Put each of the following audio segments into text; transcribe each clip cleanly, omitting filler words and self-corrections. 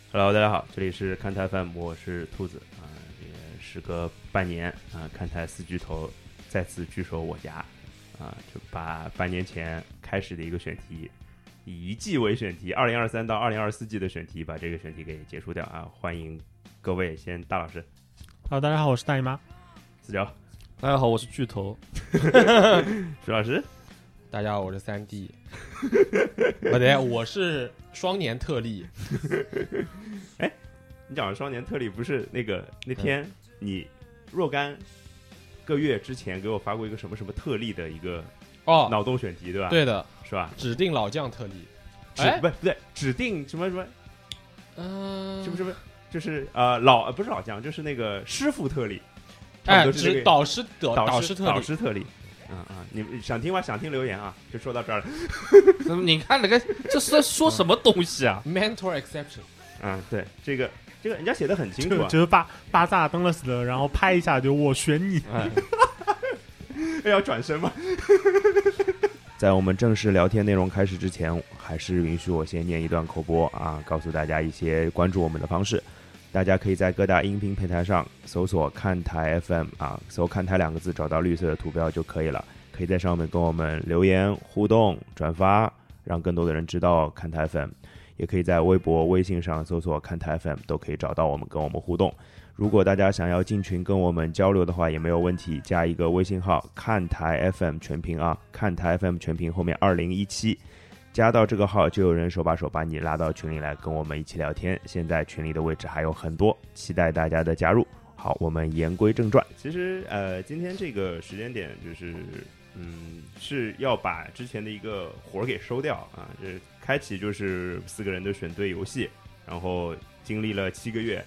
Hello， 大家好，这里是看台 FM， 我是兔子啊。也时隔半年啊，看台四巨头再次聚首我家啊，就把半年前开始的一个选题，以一季为选题，2023到2024季的选题，把这个选题给结束掉啊。欢迎各位，先大老师。 大家好，我是大姨妈。 四九。 大家好，我是巨头。 徐老师。 大家好，我是3D。不对，我是双年特例。 哎，你讲的双年特例不是那天你若干个月之前给我发过一个什么特例的一个脑洞选题，对吧？ 对的， 是吧？ 指定老将特例。 不对，指定什么？是不是？就是不是老将，就是那个师傅特例。 指导师特例。你想听吗？想听留言啊，就说到这儿了。 你看这是在说什么东西啊？Mentor exception。 对，这个人家写的很清楚， 就是巴萨登了死了，然后拍一下就我选你。 要转身吗？在我们正式聊天内容开始之前，还是允许我先念一段口播啊，告诉大家一些关注我们的方式。大家可以在各大音频平台上搜索看台 FM 啊，搜看台2个字，找到绿色的图标就可以了。可以在上面跟我们留言互动转发，让更多的人知道看台 FM。也可以在微博微信上搜索看台 FM， 都可以找到我们跟我们互动。如果大家想要进群跟我们交流的话也没有问题，加一个微信号看台 FM 全屏啊，看台 FM 全屏后面2017，加到这个号就有人手把手把你拉到群里来跟我们一起聊天。现在群里的位置还有很多，期待大家的加入。好，我们言归正传。其实今天这个时间点就是是要把之前的一个活给收掉啊，这开启就是4个人的选对游戏，然后经历了7个月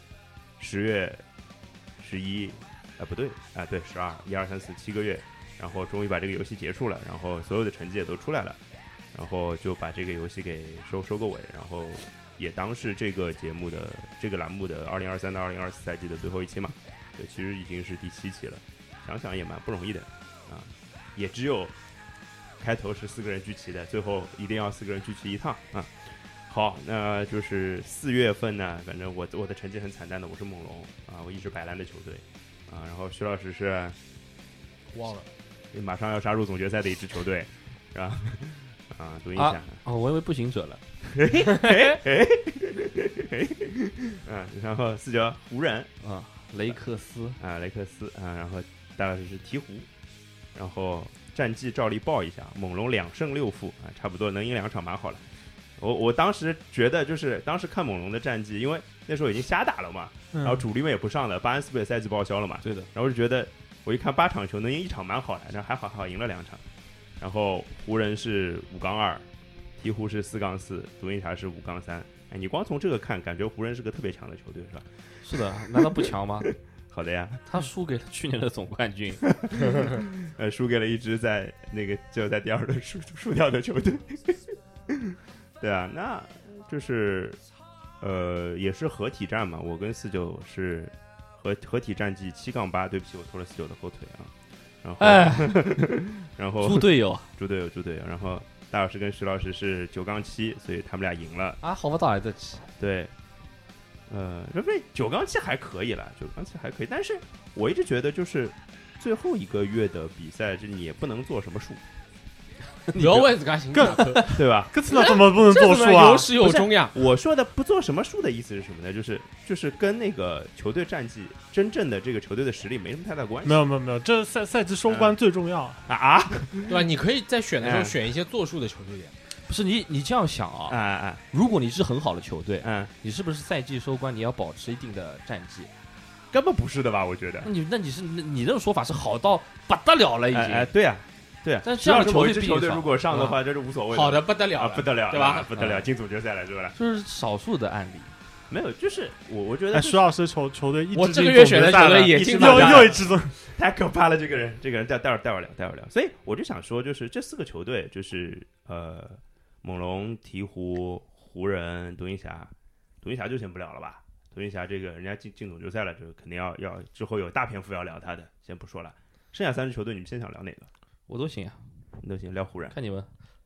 ，10月11不对对12、1、2、3、4 7个月，然后终于把这个游戏结束了，然后所有的成绩也都出来了，然后就把这个游戏给收个尾，然后也当是这个节目的这个栏目的2023到2024赛季的最后一期嘛。对，其实已经是第7期了，想想也蛮不容易的啊，也只有开头是4个人聚齐的，最后一定要4个人聚齐一趟啊。好，那就是4月份呢，反正我的成绩很惨淡的，我是猛龙啊，我一支摆烂的球队啊，然后徐老师是忘了， 马上要杀入总决赛的一支球队，是吧？啊，读一下我以为步行者了。 然后49湖人啊，雷克斯啊，然后大老师是鹈鹕，然后战绩照例报一下，猛龙2胜6负啊，差不多能赢2场蛮好了。我当时觉得就是当时看猛龙的战绩，因为那时候已经瞎打了嘛，然后主力们也不上了，巴恩斯不也赛季报销了嘛， 对的， 然后就觉得我一看8场球能赢1场蛮好的，然后还好赢了2场。然后湖人是5-2，鹈鹕是4-4，独行侠是5-3。哎，你光从这个看，感觉湖人是个特别强的球队，是吧？ 是的，难道不强吗？ 好的呀， 他输给了去年的总冠军， 输给了一支在只有在第2轮输掉的球队。对啊，那就是也是合体战嘛，我跟49是合体战绩7-8，对不起，我拖了49的后腿啊。然后猪队友，然后大老师跟徐老师是9-7，所以他们俩赢了啊，好不到来得及。 对，9-7还可以了，9-7还可以，但是我一直觉得就是最后1个月的比赛，这你也不能做什么数。 不要问这个行对吧？ 那怎么不能做数啊？ 有始有终呀！ 我说的不做什么数的意思是什么呢？就是跟那个球队战绩真正的这个球队的实力没什么太大关系。 没有，这赛季收官最重要对吧？你可以在选的时候选一些做数的球队。不是你这样想啊？如果你是很好的球队，你是不是赛季收官你要保持一定的战绩？ 根本不是的吧？我觉得。 那你这种说法是好到不得了了已经。 对啊。对， 但这样的球队如果上的话，这是无所谓的。 好的不得了， 不得了， 对吧？ 不得了，进总决赛了，是吧？ 就是少数的案例， 没有，就是我觉得徐老师球队一直我这个月选的球队也进又一支太可怕了，这个人待会儿聊。所以我就想说，就是这4个球队，就是猛龙、鹈鹕、湖人、独行侠就先不聊了吧。独行侠这个人家进总决赛了，就肯定要之后有大篇幅要聊他的，先不说了。剩下3支球队，你们先想聊哪个？ 我都行啊， 你都行，聊湖人， 看你们。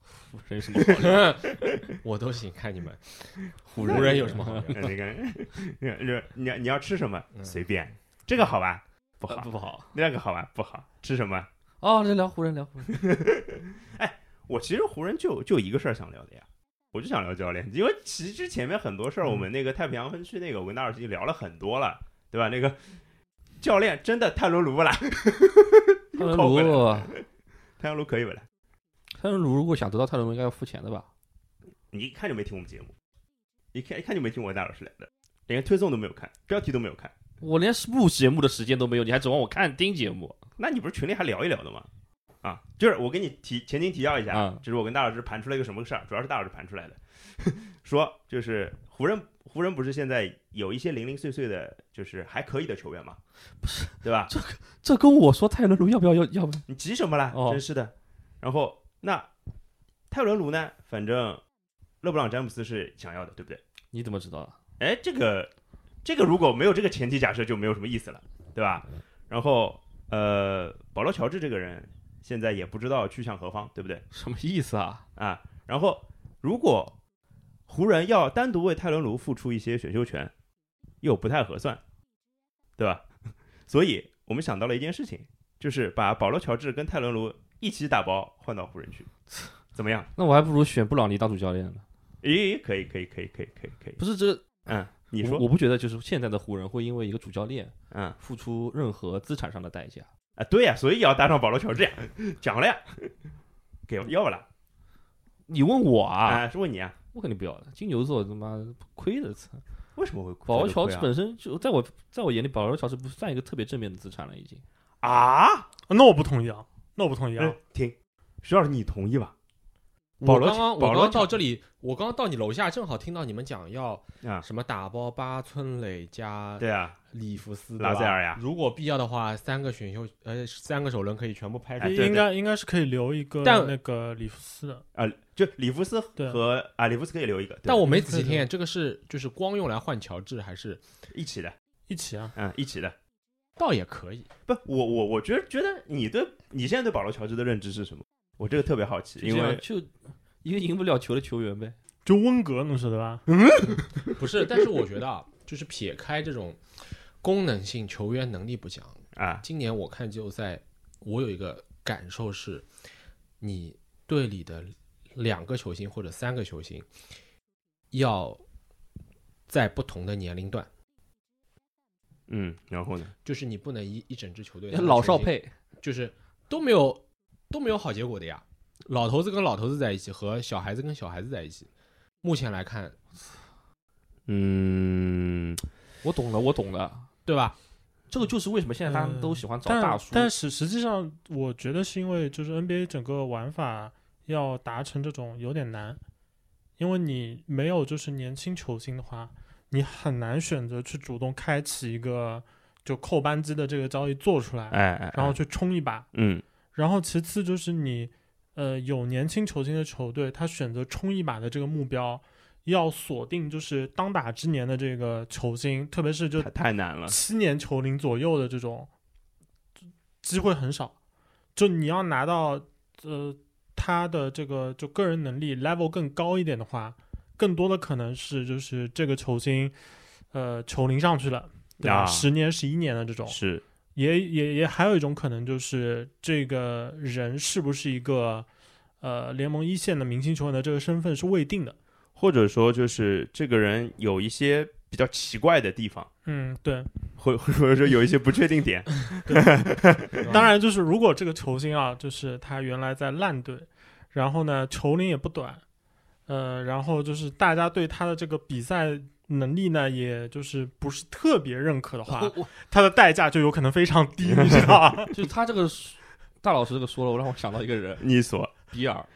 湖人有什么好聊？我都行，看你们。湖人有什么好聊？ 你要吃什么？随便。这个好吧？不好， 不好。 那个好吧？不好。吃什么？ 哦，聊湖人，聊湖人。哎，我其实湖人就一个事儿想聊的呀。我就想聊教练，因为其实前面很多事儿，我们那个太平洋分区那个我跟大老师已经聊了很多了，对吧？那个教练真的泰伦卢不啦？ 泰伦卢， 泰伦卢可以不啦？ 泰伦卢如果想得到泰伦卢，应该要付钱的吧？ 你一看就没听我们节目，一看就没听我大老师来的，连推送都没有看，标题都没有看， 我连录节目的时间都没有，你还指望我听节目？ 那你不是群里还聊一聊的吗？啊，就是我给你前情提要一下，就是我跟大老师盘出了一个什么事儿，主要是大老师盘出来的，说就是湖人不是现在有一些零零碎碎的，就是还可以的球员嘛， 不是对吧？ 这跟我说泰伦卢要不要？ 你急什么啦？真是的。然后那泰伦卢呢？反正勒布朗詹姆斯是想要的，对不对？ 你怎么知道的？ 哎，这个如果没有这个前提假设就没有什么意思了，对吧？然后保罗乔治这个人。现在也不知道去向何方，对不对？ 什么意思啊？ 然后如果湖人要单独为泰伦卢付出一些选秀权，又不太合算，对吧？所以我们想到了一件事情，就是把保罗乔治跟泰伦卢一起打包换到湖人去，怎么样？ 那我还不如选布朗尼当主教练呢。 诶，可以。 不是这， 你说， 我不觉得就是现在的湖人会因为一个主教练，付出任何资产上的代价。 对呀，所以要搭上保罗乔治呀，讲了呀，给要不啦？ 你问我啊？ 是问你啊？ 我肯定不要的。金牛座他妈亏的， 为什么会亏？ 保罗乔治本身就在我眼里，保罗乔治不算一个特别正面的资产了，已经。 那我不同意啊！ 听，徐老师，你同意吧？ 我刚刚到这里，我刚刚到你楼下，正好听到你们讲要什么打包巴村垒加里弗斯拉塞尔呀。 如果必要的话，3个首轮可以全部拍出。 应该是可以留一个那个里弗斯的就里弗斯和里弗斯可以留一个。 但我没仔细听，这个是就是光用来换乔治，还是一起的？ 一起啊， 一起的， 倒也可以。 不，我觉得你现在对保罗乔治的认知是什么？我这个特别好奇，因为就一个赢不了球的球员呗， 就温格那是对吧？ 不是，但是我觉得就是撇开这种功能性球员能力不讲今年我看季后赛，我有一个感受是，你队里的2个球星或者3个球星要在不同的年龄段， 然后呢， 就是你不能一整支球队老少配， 就是都没有好结果的呀。老头子跟老头子在一起，和小孩子跟小孩子在一起，目前来看，我懂了，对吧？这个就是为什么现在大家都喜欢找大叔。 但实际上，我觉得是因为就是 NBA 整个玩法要达成这种有点难，因为你没有就是年轻球星的话，你很难选择去主动开启一个就扣扳机的这个交易做出来，然后去冲一把，然后其次就是你有年轻球星的球队，他选择冲一把的这个目标，要锁定就是当打之年的这个球星，特别是就太难了 ，7年球龄左右的这种机会很少。就你要拿到他的这个就个人能力 level 更高一点的话，更多的可能是就是这个球星球龄上去了，对吧？10年11年的这种是。 也还有一种可能，就是这个人是不是一个联盟1线的明星球员的这个身份是未定的， 或者说就是这个人有一些比较奇怪的地方， 对， 或者说有一些不确定点。 当然，就是如果这个球星就是他原来在烂队，然后呢球龄也不短，然后就是大家对他的这个比赛能力呢，也就是不是特别认可的话，他的代价就有可能非常低，你知道吧？ 就是他这个大老师这个说了，我让我想到一个人， 你说比尔。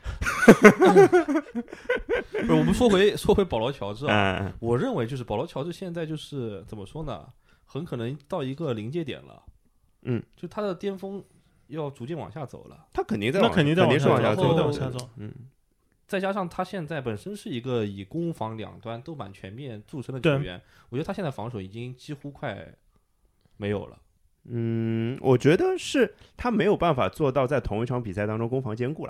不是，我们说回保罗乔治我认为就是保罗乔治现在就是怎么说呢，很可能到一个临界点了，就他的巅峰要逐渐往下走了， 他肯定肯定是往下走， 再加上他现在本身是一个以攻防两端都蛮全面著称的球员，我觉得他现在防守已经几乎快没有了。 我觉得是他没有办法做到在同一场比赛当中攻防兼顾了。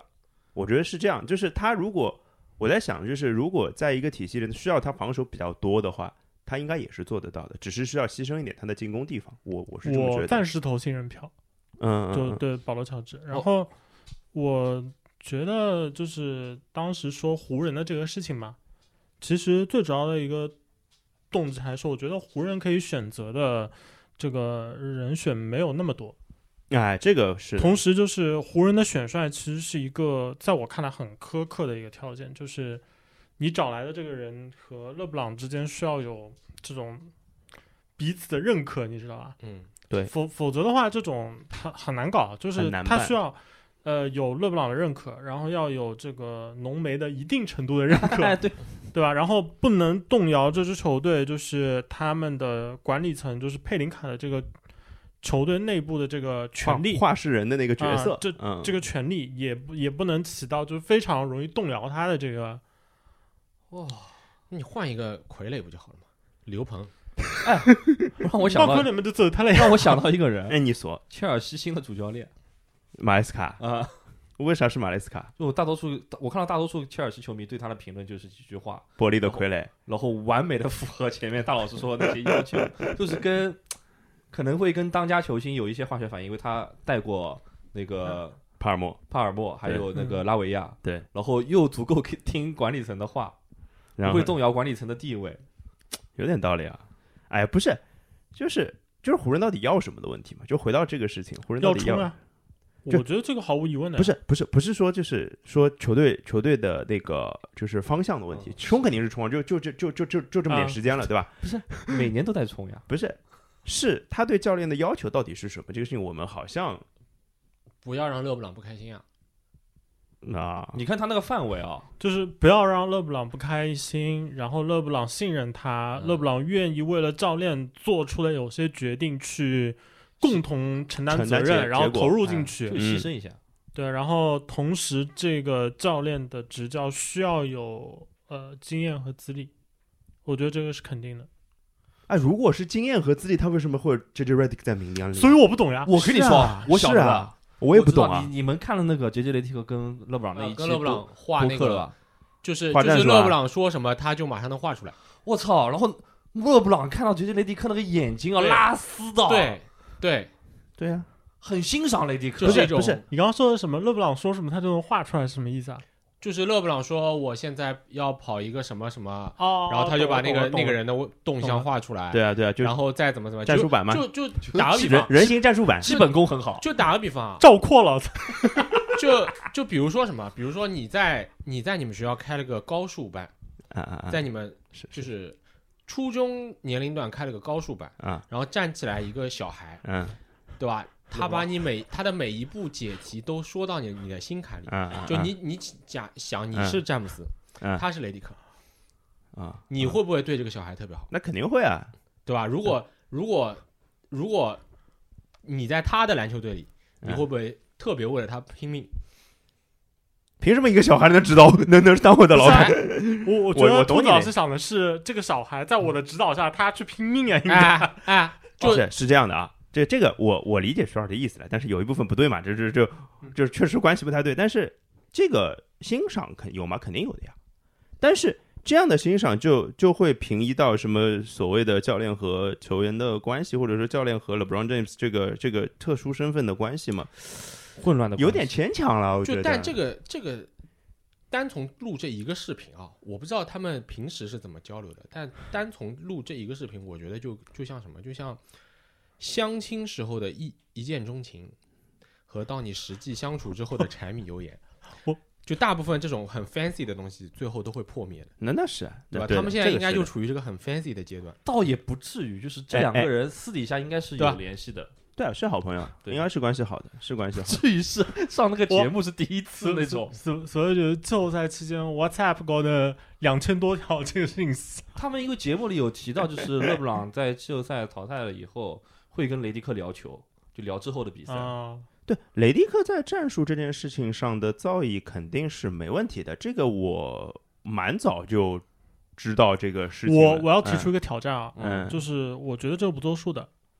我觉得是这样，就是他如果我在想，就是如果在一个体系里需要他防守比较多的话，他应该也是做得到的，只是需要牺牲一点他的进攻地方。我是这么觉得。 我暂时投信任票，就对保罗乔治。然后我觉得就是当时说湖人的这个事情嘛，其实最主要的一个动机还是我觉得湖人可以选择的这个人选没有那么多。 哎，这个是。 同时，就是湖人的选帅其实是一个在我看来很苛刻的一个条件，就是你找来的这个人和勒布朗之间需要有这种彼此的认可，你知道吧？ 对。 否则的话，这种很难搞，就是他需要有勒布朗的认可，然后要有这个浓眉的一定程度的认可，对吧？然后不能动摇这支球队，就是他们的管理层，就是佩林卡的这个。球队内部的这个权力， 话事人的那个角色， 这个权力也不能起到就是非常容易动摇他的这个。 哇，你换一个傀儡不就好了吗？刘鹏， 哎，让我想到傀儡们就走他了， 让我想到一个人， 哎，你说切尔西新的主教练马雷斯卡啊？ 为啥是马雷斯卡？ 就我看到大多数切尔西球迷对他的评论就是几句话： 玻璃的傀儡， 然后完美的符合前面大老师说的那些要求，就是可能会跟当家球星有一些化学反应，因为他带过那个帕尔默， 还有那个拉维亚， 对， 然后又足够听管理层的话，不会动摇管理层的地位， 有点道理啊。哎，不是，就是湖人到底要什么的问题嘛？就回到这个事情，湖人到底要啊？我觉得这个毫无疑问的。 不是说就是说球队的那个就是方向的问题，冲肯定是冲，就这么点时间了，对吧？ 不是每年都在冲呀， 不是。是他对教练的要求到底是什么？这个事情我们好像不要让勒布朗不开心啊！ 你看他那个范围啊， 就是不要让勒布朗不开心，然后勒布朗信任他，勒布朗愿意为了教练做出了有些决定去共同承担责任，然后投入进去， 就牺牲一下。 对，然后同时这个教练的执教需要有经验和资历，我觉得这个是肯定的。 哎，如果是经验和资历，他为什么会 JJ Redick 在名单里？ 所以我不懂呀。 我跟你说，我晓得啊，我也不懂啊。 你们看了那个 JJ 雷迪克跟勒布朗那一期， 跟勒布朗画那个，就是勒布朗说什么，他就马上能画出来。 我操！然后勒布朗看到 JJ 雷迪克那个眼睛啊，拉丝的。 对呀， 很欣赏雷迪克。 不是，你刚刚说的什么？勒布朗说什么，他就能画出来，是什么意思啊？ 就是勒布朗说我现在要跑一个什么什么，然后他就把那个人的动向画出来， 对啊， 然后再怎么战术版嘛， 就打个比方， 人形战术版， 基本功很好。 就打个比方， 照扩了， 就比如说什么，比如说你在你们学校开了个高数班，在你们就是初中年龄段开了个高数班，然后站起来一个小孩，对吧？他把他的每一步解题都说到你的心坎里，就你想你是詹姆斯，他是雷迪克，你会不会对这个小孩特别好？ 那肯定会啊， 对吧？如果你在他的篮球队里，你会不会特别为了他拼命？ 凭什么一个小孩能当我的老板？ 我觉得兔子老师想的是，这个小孩在我的指导下，他去拼命啊！应该是这样的啊。这个我理解徐老师的意思了，但是有一部分不对嘛，这确实关系不太对。但是这个欣赏有吗？肯定有的呀。但是这样的欣赏就会平移到什么所谓的教练和球员的关系，或者说教练和 LeBron James 这个特殊身份的关系吗？ 混乱的有点牵强了，我觉得。 但这个单从录这一个视频啊，我不知道他们平时是怎么交流的，但单从录这一个视频，我觉得就像什么，就像相亲时候的一见钟情，和到你实际相处之后的柴米油盐，就大部分这种很 fancy 的东西，最后都会破灭的。 那是对吧？他们现在应该就处于这个很 fancy 的阶段， 倒也不至于，就是这两个人私底下应该是有联系的。 对啊，是好朋友，应该是关系好的，是关系好的。 至于是上那个节目是第一次那种， 所以就是季后赛期间 WhatsApp 搞的2000多条这个信息。 他们因为节目里有提到，就是勒布朗在季后赛淘汰了以后，会跟雷迪克聊球，就聊之后的比赛。 对，雷迪克在战术这件事情上的造诣肯定是没问题的，这个我蛮早就知道这个事情了。 我要提出一个挑战啊，就是我觉得这个不作数的。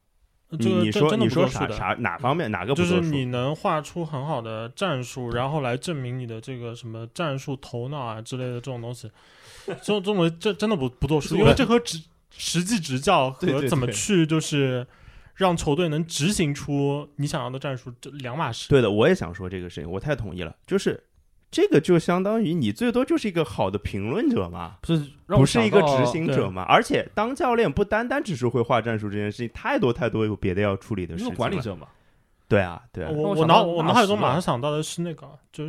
你说啥哪方面哪个不作数？ 就是你能画出很好的战术，然后来证明你的这个什么战术头脑啊之类的这种东西，这种东西真的不作数，因为这和实际执教和怎么去就是让球队能执行出你想要的战术，这两码事。 对的，我也想说这个事情，我太同意了，就是这个就相当于你最多就是一个好的评论者嘛，不是一个执行者嘛。而且当教练不单单只是会画战术这件事情，太多有别的要处理的事情。 管理者嘛。 对啊。 我脑海中马上想到的是那个，就是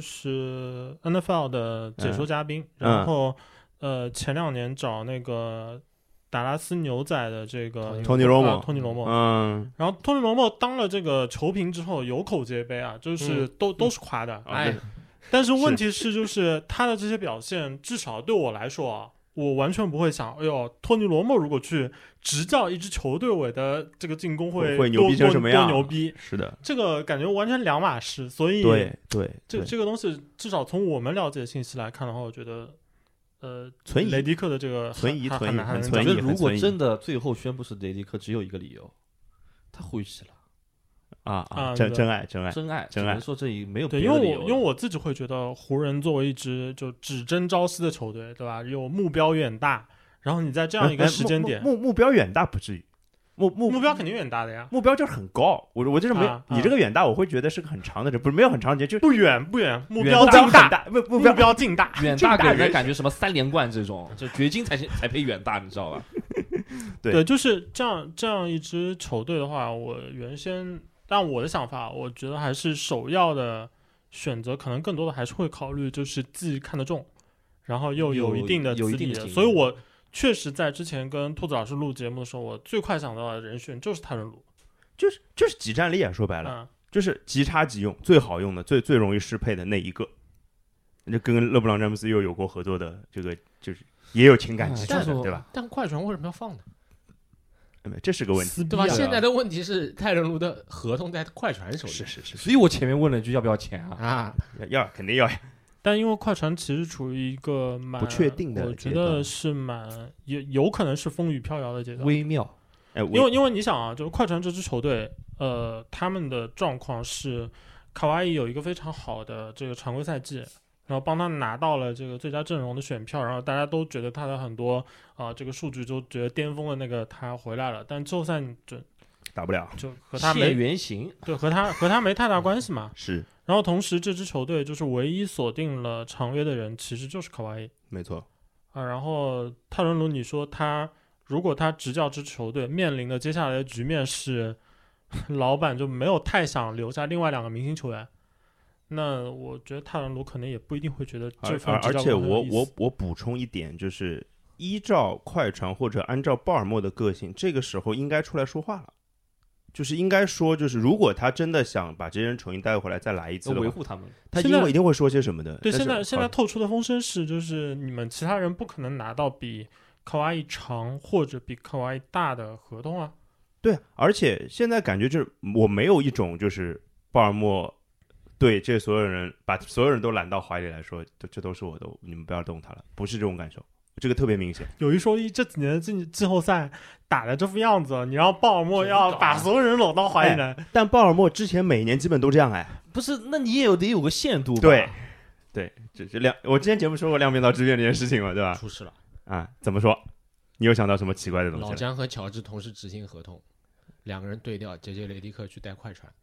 NFL 的解说嘉宾，然后前2年找那个达拉斯牛仔的这个托尼罗莫， 然后托尼罗莫当了这个球评之后有口皆碑啊，就是都是夸的，但是问题是就是他的这些表现，至少对我来说啊，我完全不会想，哎呦，托尼罗莫如果去执教一支球队，我的这个进攻会牛逼成什么样？ 多牛逼！ 是的， 这个感觉完全两码事。所以对， 这个东西至少从我们了解的信息来看的话，我觉得存疑。 雷迪克的这个存疑。 我觉得如果真的最后宣布是雷迪克，只有一个理由，他回去了。 真爱，只能说这里没有别的理由。 因为我自己会觉得湖人作为一支就只争朝夕的球队，对吧？有目标远大，然后你在这样一个时间点， 目标远大不至于， 目标肯定远大的呀， 目标就是很高。我就是没你这个远大，我会觉得是个很长的，不是没有很长的，就不远，目标近大，目标近大， 远大给人感觉什么3连冠这种，就掘金才配远大，你知道吧？ 对，就是这样一支球队的话，我原先。但我的想法，我觉得还是首要的选择，可能更多的还是会考虑，就是既看得重，然后又有一定的资历的。所以我确实在之前跟兔子老师录节目的时候，我最快想到的人选就是泰伦卢， 就是即战力啊，说白了，就是即插即用，最好用的、最容易适配的那一个。就跟勒布朗詹姆斯又有过合作的，这个就是也有情感基础的，对吧？ 但快船为什么要放呢？ 这是个问题， 对吧？现在的问题是泰伦卢的合同在快船手里， 是， 所以我前面问了一句要不要钱啊？ 要，肯定要。但因为快船其实处于一个不确定的阶段，我觉得是有可能是风雨飘摇的阶段， 微妙。 因为你想啊，就是快船这支球队，他们的状况是卡哇伊有一个非常好的这个常规赛季。然后帮他拿到了这个最佳阵容的选票，然后大家都觉得他的很多这个数据都觉得巅峰的那个他回来了，但季后赛就打不了， 就和他没原型， 对，和他没太大关系嘛。 是。 然后同时这支球队就是唯一锁定了长约的人，其实就是卡哇伊， 没错然后泰伦卢，你说如果他执教支球队面临的接下来的局面是老板就没有太想留下另外2个明星球员。那我觉得泰伦卢可能也不一定会觉得这份执教而且我补充一点，就是依照快船或者按照鲍尔默的个性，这个时候应该出来说话了，就是应该说，就是如果他真的想把这些人重新带回来再来一次的话， 维护他们， 他一定会说些什么的。 对，现在透出的风声是，就是你们其他人不可能拿到比卡哇伊长或者比卡哇伊大的合同啊。 对，而且现在感觉就是我没有一种就是鲍尔默。对，这所有人把所有人都揽到怀里来说，这都是我的，你们不要动他了，不是这种感受，这个特别明显。 有一说一，这几年季后赛打的这副样子，你让鲍尔默要把所有人搂到怀里来， 但鲍尔默之前每年基本都这样不是，那你也得有个限度吧？ 对，这我之前节目说过量变到质变这件事情嘛，对吧？ 出事了怎么说？你有想到什么奇怪的东西？ 老詹和乔治同时执行合同，2个人对调，杰雷迪克去带快船。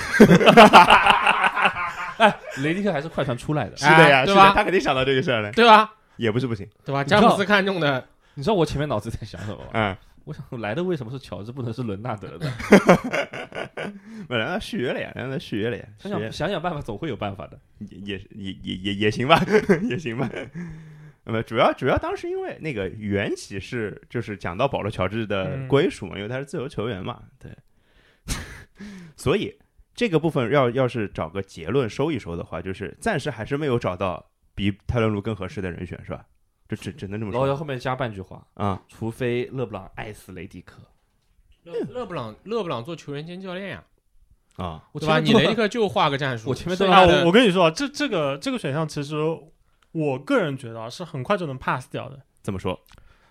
雷迪克还是快船出来的， 是的呀， 对吧？ 他肯定想到这个事儿了， 对吧？ 也不是不行， 对吧？詹姆斯看中的， 你知道我前面脑子在想什么吗？我想来的为什么是乔治，不能是伦纳德的？ 让他续约了呀， 想想办法，总会有办法的， 也行吧，也行吧。那么主要当时因为那个缘起是就是讲到保罗乔治的归属嘛，因为他是自由球员嘛，对，所以。这个部分要是找个结论收一收的话，就是暂时还是没有找到比泰伦卢更合适的人选，是吧？这只能这么说。 然后后面加半句话除非勒布朗爱死雷迪克。 勒布朗做球员兼教练呀。 对吧？你雷迪克就画个战术。 我前面我跟你说，这个选项其实我个人觉得是很快就能 pass 掉的。 怎么说？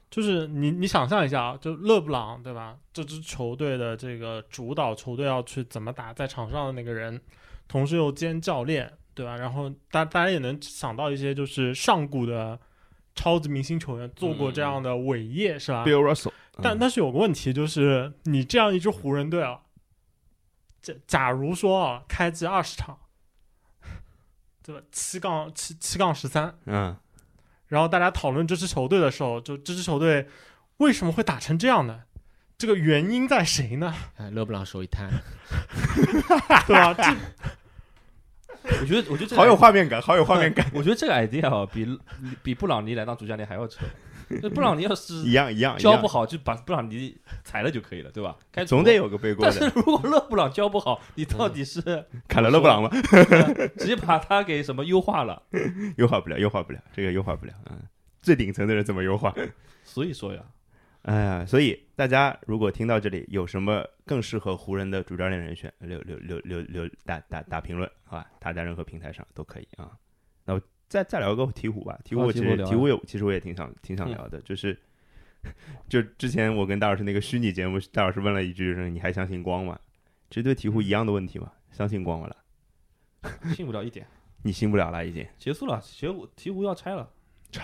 就是你想象一下啊，就勒布朗对吧？这支球队的这个主导球队要去怎么打，在场上的那个人，同时又兼教练，对吧？然后大家也能想到一些就是上古的超级明星球员做过这样的伟业，是吧 Bill Russell， 但是有个问题就是，你这样一支湖人队啊，假如说啊，开季20场，对吧？7-13，然后大家讨论这支球队的时候，就这支球队为什么会打成这样呢？这个原因在谁呢？ 勒布朗手一摊， 对吧？ 我觉得这个好有画面感，好有画面感。 我觉得这个 idea 比布朗尼来当主教练还要扯。布朗尼要是一样教不好，就把布朗尼裁了就可以了，对吧？ 总得有个背锅的。 但是如果勒布朗教不好，你到底是砍了勒布朗吗？ 直接把他给什么优化了？ 优化不了，这个优化不了。最顶层的人怎么优化？ 所以说呀， 哎呀，所以大家如果听到这里有什么更适合湖人的主教练人选，打评论，好吧？打在任何平台上都可以啊。那我再聊个鹈鹕吧。鹈鹕其实我也挺想聊的，就之前我跟大老师那个虚拟节目，大老师问了一句说：“你还相信光吗？”这对鹈鹕一样的问题吗？相信光了？ 信不了一点。 你信不了了，已经结束了，鹈鹕要拆了。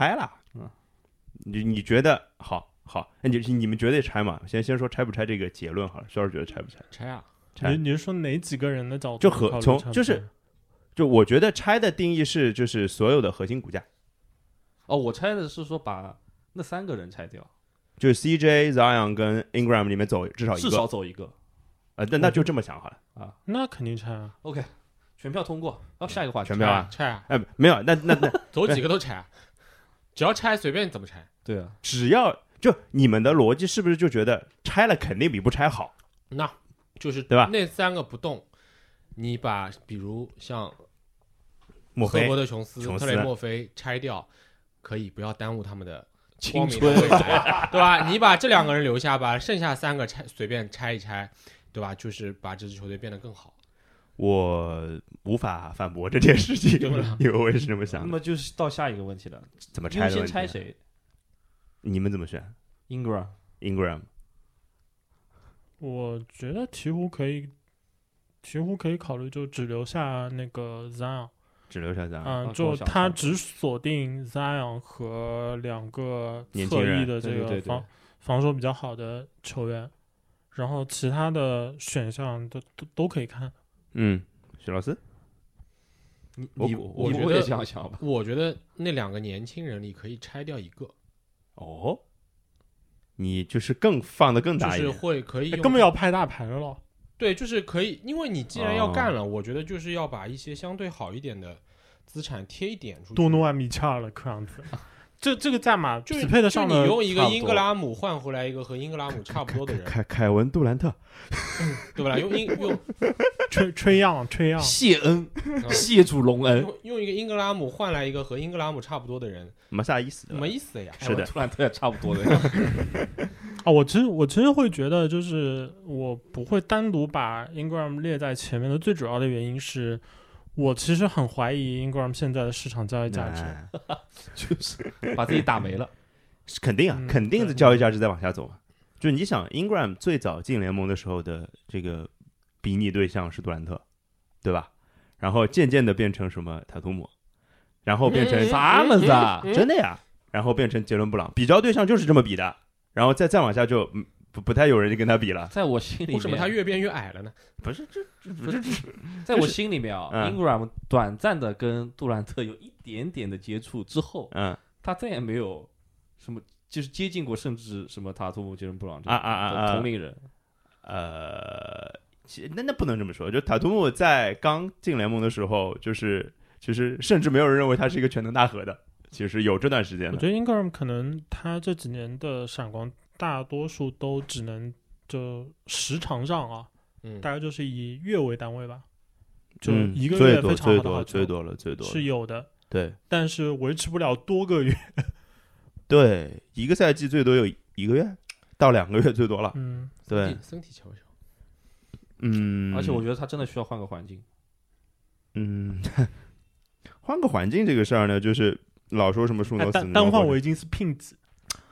你觉得好？你们觉得拆吗？先说拆不拆这个结论好了。肖老师觉得拆不拆？ 拆啊！ 你是说哪几个人的角度？ 就我觉得拆的定义是就是所有的核心骨架。 哦，我拆的是说把那3个人拆掉， 就是 CJ、Zion 跟 Ingram 里面至少走一个。 那就这么想好了啊。那肯定拆啊。 OK， 全票通过。下一个话题， 全票啊， 拆啊！ 没有，那走几个都拆，只要拆随便怎么拆。 对啊， 只要就你们的逻辑是不是就觉得拆了肯定比不拆好？ 那就是对吧？ 那3个不动，你把比如像赫伯特琼斯、特雷莫菲拆掉，可以不要耽误他们的青春， 对吧？你把这2个人留下，把剩下3个随便拆一拆，对吧？就是把这支球队变得更好。 我无法反驳这件事情，因为我也是这么想的。 那么就是到下一个问题了， 怎么拆的问题？ 先拆谁？ 你们怎么选 ？Ingram。 我觉得鹈鹕可以考虑，就只留下那个 Zion。 只留下 Zion， 就他只锁定 Zion 和2个侧翼的这个防守比较好的球员，然后其他的选项都可以看。 许老师， 我也这样想吧。 我觉得那2个年轻人里可以拆掉1个。 哦，你就是更放得更大一点， 就是可以根本要拍大牌了。 对，就是可以，因为你既然要干了，我觉得就是要把一些相对好一点的资产贴一点出去。 多诺万米切尔了，看样子。这个价码匹配得上的， 你用一个英格拉姆换回来一个和英格拉姆差不多的人， 凯文杜兰特， 对吧？用吹样， 谢恩，谢主隆恩， 用一个英格拉姆换来一个和英格拉姆差不多的人， 没啥意思， 没意思呀。 是的， 杜兰特也差不多的呀。 我其实会觉得，就是我不会单独把 Ingram 列在前面的最主要的原因是。我其实很怀疑 Ingram 现在的市场交易价值， 就是把自己打没了。 肯定啊，肯定的交易价值在往下走啊。就你想 ，Ingram 最早进联盟的时候的这个比拟对象是杜兰特，对吧？然后渐渐的变成什么塔图姆，然后变成啥么子啊？ 真的呀，然后变成杰伦布朗，比较对象就是这么比的，然后再往下就不太有人跟他比了。 在我心里面， 为什么他越变越矮了呢？ 不是， 在我心里面啊，Ingram 短暂的跟杜兰特有一点点的接触之后，他再也没有什么就是接近过，甚至什么塔图姆、杰伦布朗同龄人。 那不能这么说，就塔图姆在刚进联盟的时候，就是甚至没有人认为他是一个全能大核的，其实有这段时间的。 我觉得 Ingram 可能他这几年的闪光。大多数都只能就时长上啊，大概就是以月为单位吧，就一个月非常好的好球， 最多了是有的， 对， 但是维持不了多个月， 对，一个赛季最多有1个月到2个月最多了，对， 身体瞧瞧， 而且我觉得他真的需要换个环境， 换个环境这个事儿呢，就是老说什么树挪死， 单换围巾是聘子。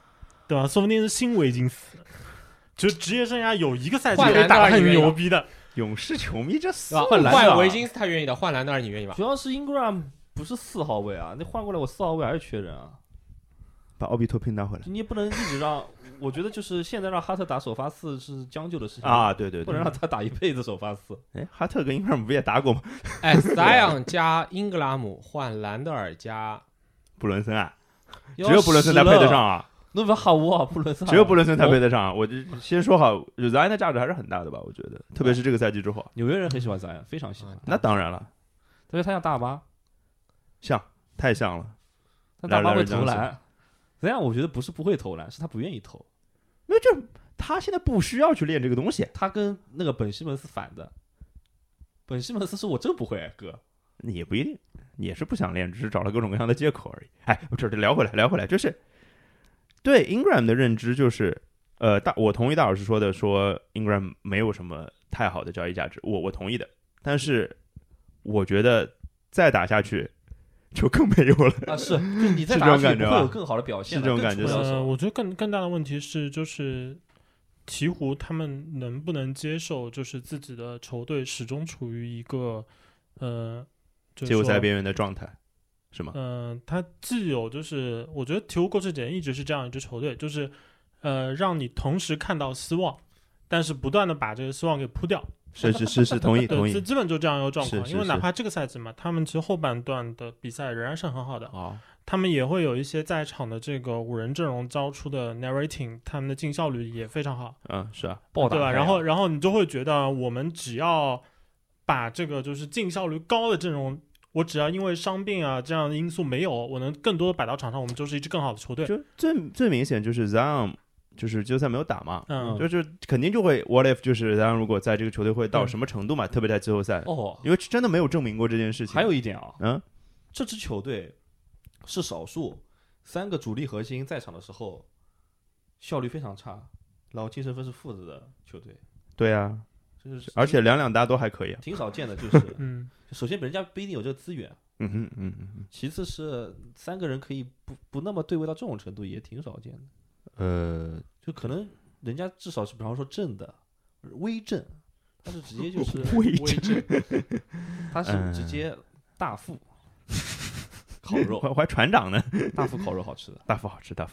对吧？说不定是新维金斯，就职业生涯有一个赛季可以打得很牛逼的。 勇士球迷这死换维金斯他愿意的，换兰德尔你愿意吧？ 主要是 Ingram 不是4号位啊，那换过来我4号位还是缺人啊。 把奥比托平拿回来， 你也不能一直让，我觉得就是现在让哈特打首发4是将就的事情啊，对， 不能让他打一辈子首发4。 哎，哈特跟英格拉姆不也打过吗？ 哎，Zion 加英格拉姆换兰德尔加布伦森啊，只有布伦森才配得上啊。 那不好啊，布伦森只有布伦森才配得上啊。我就先说好，Zion 的价值还是很大的吧，我觉得，特别是这个赛季之后， 纽约人很喜欢 Zion， 非常喜欢。 那当然了， 特别他像大巴， 太像了。 他大巴会投篮。这样我觉得不是不会投篮，是他不愿意投。 因为他现在不需要去练这个东西。 他跟那个本西蒙斯反的。本西蒙斯是我真不会，哥。 也不一定，也是不想练，只是找了各种各样的借口而已。哎，这聊回来，就是对 Ingram 的认知就是，我同意大老师说的，说 Ingram 没有什么太好的交易价值，我同意的。但是我觉得再打下去。就更没有了啊！是，就你再打下去不会有更好的表现， 是这种感觉。 我觉得更大的问题是，就是鹈鹕他们能不能接受，就是自己的球队始终处于一个季后赛边缘的状态，是吗？ 他既有就是我觉得鹈鹕过去几年一直是这样一支球队，就是让你同时看到希望，但是不断的把这个希望给扑掉。 是，同意。 基本就这样一个状况。因为哪怕这个赛季嘛，他们其实后半段的比赛仍然是很好的。他们也会有一些在场的这个5人阵容交出的 narrating， 他们的进效率也非常好。 是啊， 对吧？然后你就会觉得，我们只要把这个就是进效率高的阵容，我只要因为伤病啊这样的因素没有，我能更多的摆到场上，我们就是一支更好的球队。 就最明显就是 Zion。就是季后赛没有打嘛，就是肯定就会 what if， 就是当然如果在这个球队会到什么程度嘛，特别在季后赛因为真的没有证明过这件事情。 还有一点这支球队是少数3个主力核心在场的时候效率非常差，然后精神分是负的球队。 对啊，而且两大都还可以， 挺少见的。就是首先人家不一定有这个资源，其次是3个人可以不那么对位到这种程度，也挺少见的。就可能人家至少是比方说正的微正，他是直接就是微正， 他是直接大腹烤肉， 还船长呢。 大腹烤肉好吃的， 大腹好吃。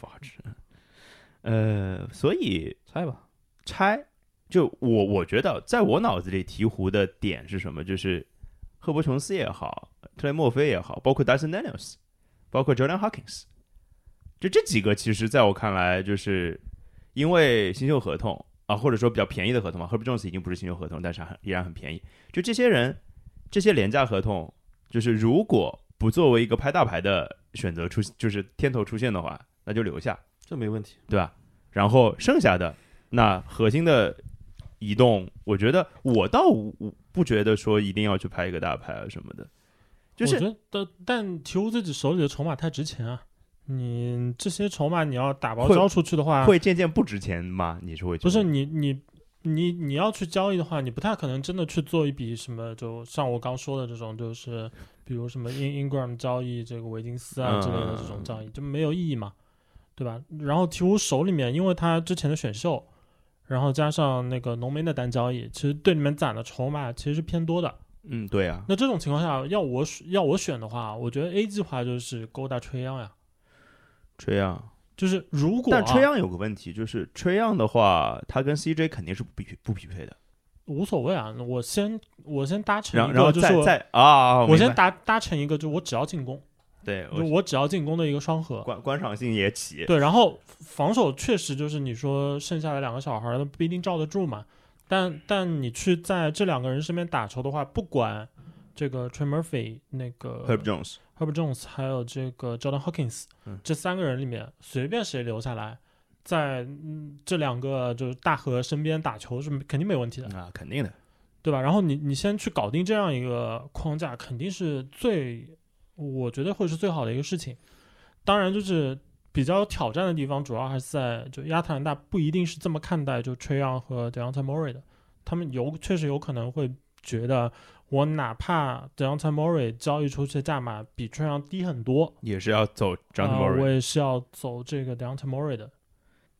所以拆就我觉得在我脑子里鹈鹕的点是什么？就是赫伯琼斯也好，特雷墨菲也好，包括 Dyson Daniels， 包括 Jordan Hawkins。就这几个，其实在我看来，就是因为新秀合同啊，或者说比较便宜的合同嘛。Herbert Jones 已经不是新秀合同，但是依然很便宜。就这些人，这些廉价合同，就是如果不作为一个拍大牌的选择就是天头出现的话，那就留下， 这没问题， 对吧？然后剩下的那核心的移动，我觉得我倒不觉得说一定要去拍一个大牌啊什么的。就是我觉得，但鹈鹕自己手里的筹码太值钱啊。你这些筹码你要打包交出去的话， 会渐渐不值钱吗？你是会觉得不是你要去交易的话，你不太可能真的去做一笔什么，就像我刚说的这种，就是比如什么 Ingram 交易这个维金斯啊之类的这种交易，就没有意义嘛，对吧？然后鹈鹕手里面，因为他之前的选秀，然后加上那个浓眉的单交易，其实队里面攒的筹码其实是偏多的。 对啊。 那这种情况下，要我选的话，我觉得 A 计划就是勾搭吹样呀。 吹样就是如果， 但吹样有个问题，就是吹样的话，他跟 CJ 肯定是不匹配的。 无所谓啊，我先搭成一个， 然后就是我先搭成一个，就我只要进攻， 对， 就我只要进攻的一个双核， 观赏性也起。 对，然后防守确实就是你说剩下的2个小孩不一定罩得住嘛，但你去在这2个人身边打球的话，不管这个 Trey Murphy 那个 Herbert Jones 还有这个 Jordan Hawkins，这3个人里面随便谁留下来，在这2个就是大核身边打球是肯定没问题的啊，肯定的， 对吧？然后你先去搞定这样一个框架，肯定是我觉得会是最好的一个事情。当然，就是比较挑战的地方，主要还是在就亚特兰大不一定是这么看待就 Trae Young 和 Dejounte Murray 的，他们确实有可能会觉得，我哪怕 Dejounte Murray 交易出去的价码比 Trae Young 低很多， 也是要走 Dejounte Murray， 我也是要走这个 Dejounte Murray 的。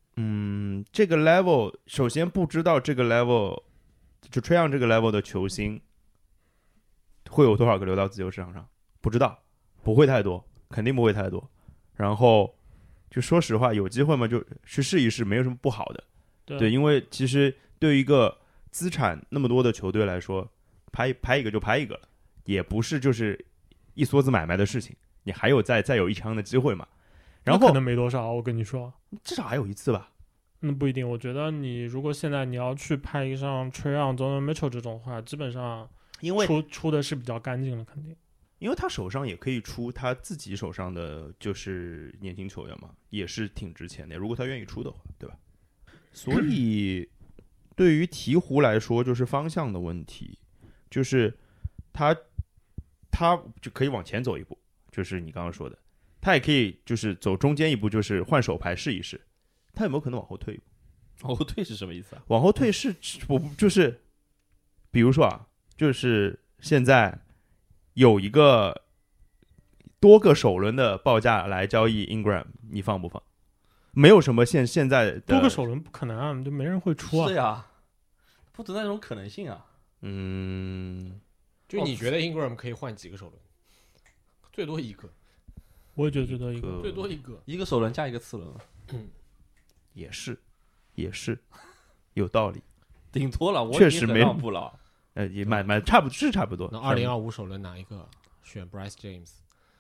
这个 level 首先不知道这个 level 就Trae Young这个 level 的球星会有多少个流到自由市场上，不知道，不会太多，肯定不会太多。然后就说实话，有机会嘛就去试一试，没有什么不好的。对，因为其实对于一个资产那么多的球队来说，拍一个就拍一个了，也不是就是一梭子买卖的事情，你还有再有一枪的机会嘛。然后可能没多少，我跟你说， 至少还有一次吧。 那不一定，我觉得你如果现在你要去拍一个像 Trae Young、Donovan Mitchell 这种话，基本上因为出的是比较干净的，肯定。 因为他手上也可以出他自己手上的就是年轻球员嘛，也是挺值钱的，如果他愿意出的话，对吧？所以对于鹈鹕来说，就是方向的问题，就是他就可以往前走一步，就是你刚刚说的，他也可以就是走中间一步，就是换手牌试一试。他有没有可能往后退一步？ 往后退是什么意思啊？ 往后退是我就是比如说啊，就是现在有一个多个首轮的报价来交易 Ingram， 你放不放？没有什么现在的多个首轮不可能啊，就没人会出啊。 是呀，不存在这种可能性啊。 就你觉得 Ingram 可以换几个首轮？最多一个。 我也觉得最多一个， 最多一个， 一个首轮加一个次轮。 也是有道理， 顶多了，我确实没让步了。 也蛮差不多。 那2025首轮哪一个选 Bryce James？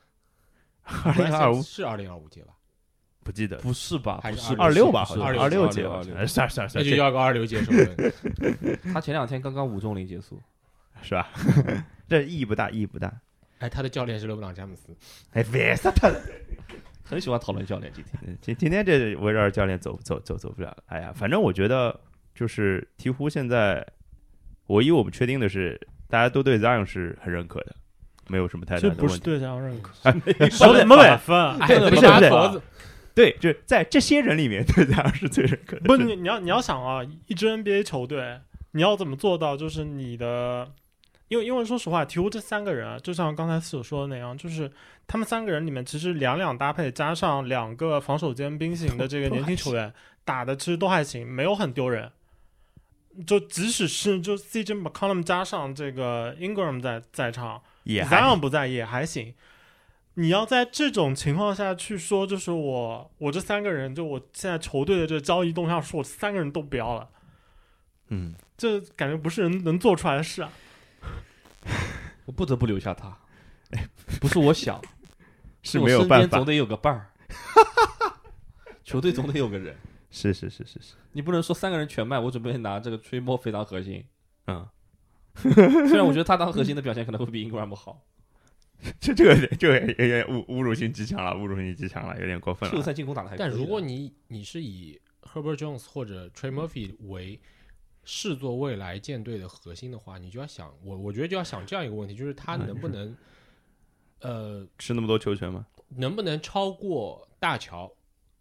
2025 是2025届吧？ 不记得， 不是吧？ 还是 26吧？好像 26 届吧？算， 那就要个26届首轮。 他前2天刚刚5中0结束， 是吧？这意义不大。 哎，他的教练是勒布朗詹姆斯。 哎，别说他了。 很喜欢讨论教练。 今天这围绕着教练走不了了。哎呀，反正我觉得就是鹈鹕现在唯一我们确定的是，大家都对 Zion 是很认可的，没有什么太大的问题。 这不是对 Zion 认可， 没百分。 不是，对，就是在这些人里面，对 Zion 是最认可的。 不，你要想啊，一支 NBA 球队，你要怎么做到就是你的？因为说实话，鹈鹕这3个人啊，就像刚才所说的那样，就是他们3个人里面，其实2搭配加上2个防守兼兵型的这个年轻球员，打的其实都还行，没有很丢人。就即使是就 CJ McCollum 加上这个 Ingram 在场，Zion 不在也还行。你要在这种情况下去说，就是我这3个人，就我现在球队的这个交易动向，说我3个人都不要了，这感觉不是人能做出来的事啊。 我不得不留下他，不是我想， 是没有办法， 总得有个伴儿，球队总得有个人。 是， 你不能说3个人全卖，我准备拿这个Trae Moore当核心。虽然我觉得他当核心的表现可能会比 Ingram 好。 这个有点侮辱性极强了，有点过分了。 就在进攻打的还可以。 但如果你是以 Herbert Jones 或者 Trae Murphy 为视作未来舰队的核心的话，你就要想，我觉得就要想这样一个问题，就是他能不能吃那么多球权吗？ 能不能超过大乔？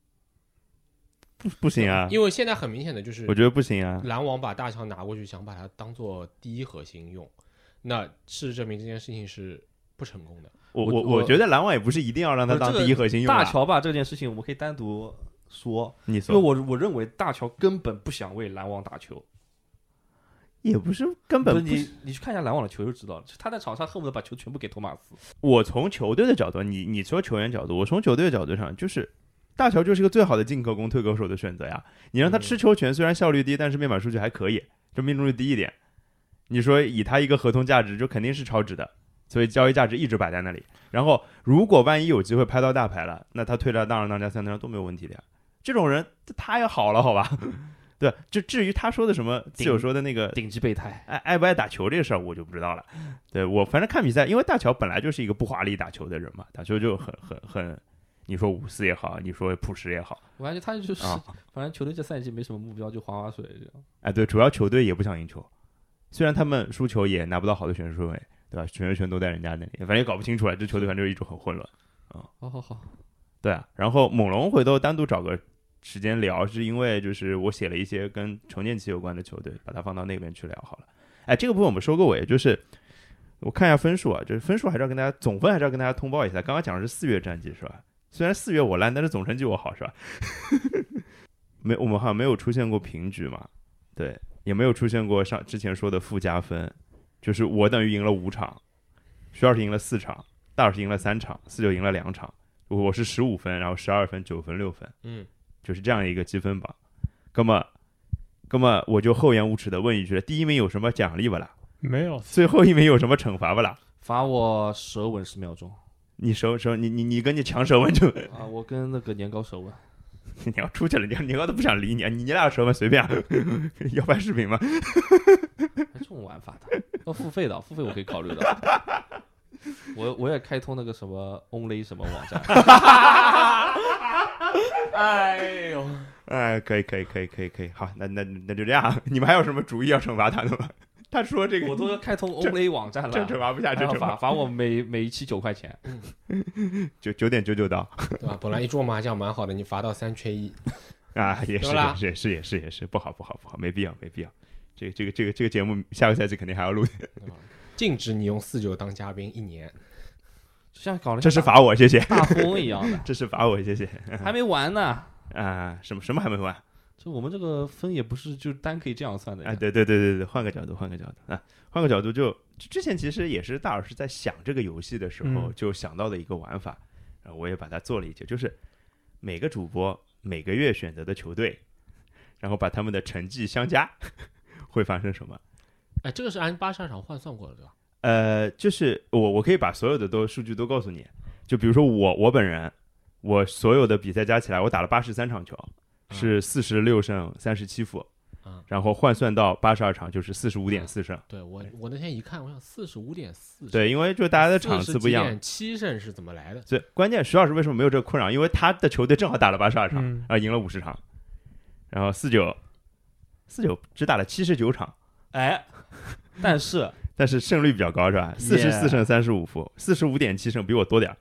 不行啊， 因为现在很明显的就是， 我觉得不行啊。 篮网把大乔拿过去，想把他当做第一核心用，那事实证明这件事情是不成功的。 我觉得篮网也不是一定要让他当第一核心用。 大乔吧，这件事情我们可以单独说， 因为我认为大乔根本不想为篮网打球。 也不是根本不， 你去看一下篮网的球就知道了，他在场上恨不得把球全部给托马斯。 我从球队的角度，你说球员角度，我从球队的角度上，就是大乔就是一个最好的进可攻退可守的选择呀。你让他吃球权，虽然效率低，但是面板数据还可以，就命中率低一点。你说以他一个合同价值，就肯定是超值的，所以交易价值一直摆在那里。然后如果万一有机会拍到大牌了，那他退到当2当家3当家都没有问题的呀。这种人他也好了，好吧？对，就至于他说的什么自由说的那个顶级备胎， 爱不爱打球这个事儿，我就不知道了。对，我反正看比赛，因为大乔本来就是一个不华丽打球的人嘛，打球就很，你说伍斯也好，你说朴实也好， 我感觉他就是，反正球队这赛季没什么目标，就划划水这样。 哎，对，主要球队也不想赢球，虽然他们输球也拿不到好的选手顺位，对吧？选秀权都在人家那里，反正也搞不清楚了，这球队反正就一直很混乱啊。 好， 对啊，然后猛龙回头单独找个时间聊，是因为就是我写了一些跟重建期有关的球队，把它放到那边去聊好了。哎，这个部分我们收个尾，就是我看一下分数啊，就是分数还是要跟大家总分还是要跟大家通报一下。刚刚讲的是4月战绩是吧？虽然4月我烂，但是总成绩我好是吧？ 我们好像没有出现过平局嘛，对，也没有出现过之前说的负加分，就是我等于赢了5场，徐老师赢了4场，大老师赢了3场，49赢了2场，我是15分，然后12分、9分、6分，就是这样一个积分榜。那么我就厚颜无耻的问一句了，第一名有什么奖励不啦？ 没有。 最后一名有什么惩罚不啦？ 罚我舌吻10秒钟。 你你跟你抢舌吻就啊，我跟那个年糕舌吻。 你要出去了，年糕都不想理你，你俩舌吻随便，要拍视频吗？ 这种玩法的要付费的，付费我可以考虑的。我也开通那个什么 Only 什么网站。 哎呦， 可以，好，那就这样。你们还有什么主意要惩罚他的吗？他说这个我都要开通 Only 网站了， 这惩罚不下，这罚我每一期9块钱， 就9.99刀， 对吧？本来一桌麻将蛮好的，你罚到3缺1， 啊，也是，不好，没必要。这个节目下个赛季肯定还要录， 禁止你用49当嘉宾1年， 像搞了这是罚我，谢谢， 大富翁一样的， 这是罚我，谢谢， 还没完呢， 啊，什么还没完？ 就我们这个分也不是就单可以这样算的， 对，换个角度啊，换个角度就之前其实也是大老师在想这个游戏的时候就想到的一个玩法，然后我也把它做了一些，就是每个主播每个月选择的球队，然后把他们的成绩相加，会发生什么？ 哎，这个是按82场换算过的，对吧？ 就是我可以把所有的数据都告诉你，就比如说我本人，我所有的比赛加起来，我打了83场球。是46胜37负，然后换算到82场就是45.4胜。 对，我那天一看，我想45.4。 对，因为就大家的场次不一样。 7胜是怎么来的？ 所以关键徐老师为什么没有这个困扰？因为他的球队正好打了82场，然后赢了50场，然后49只打了79场， 哎，但是胜率比较高是吧？44胜35负，45.7胜比我多点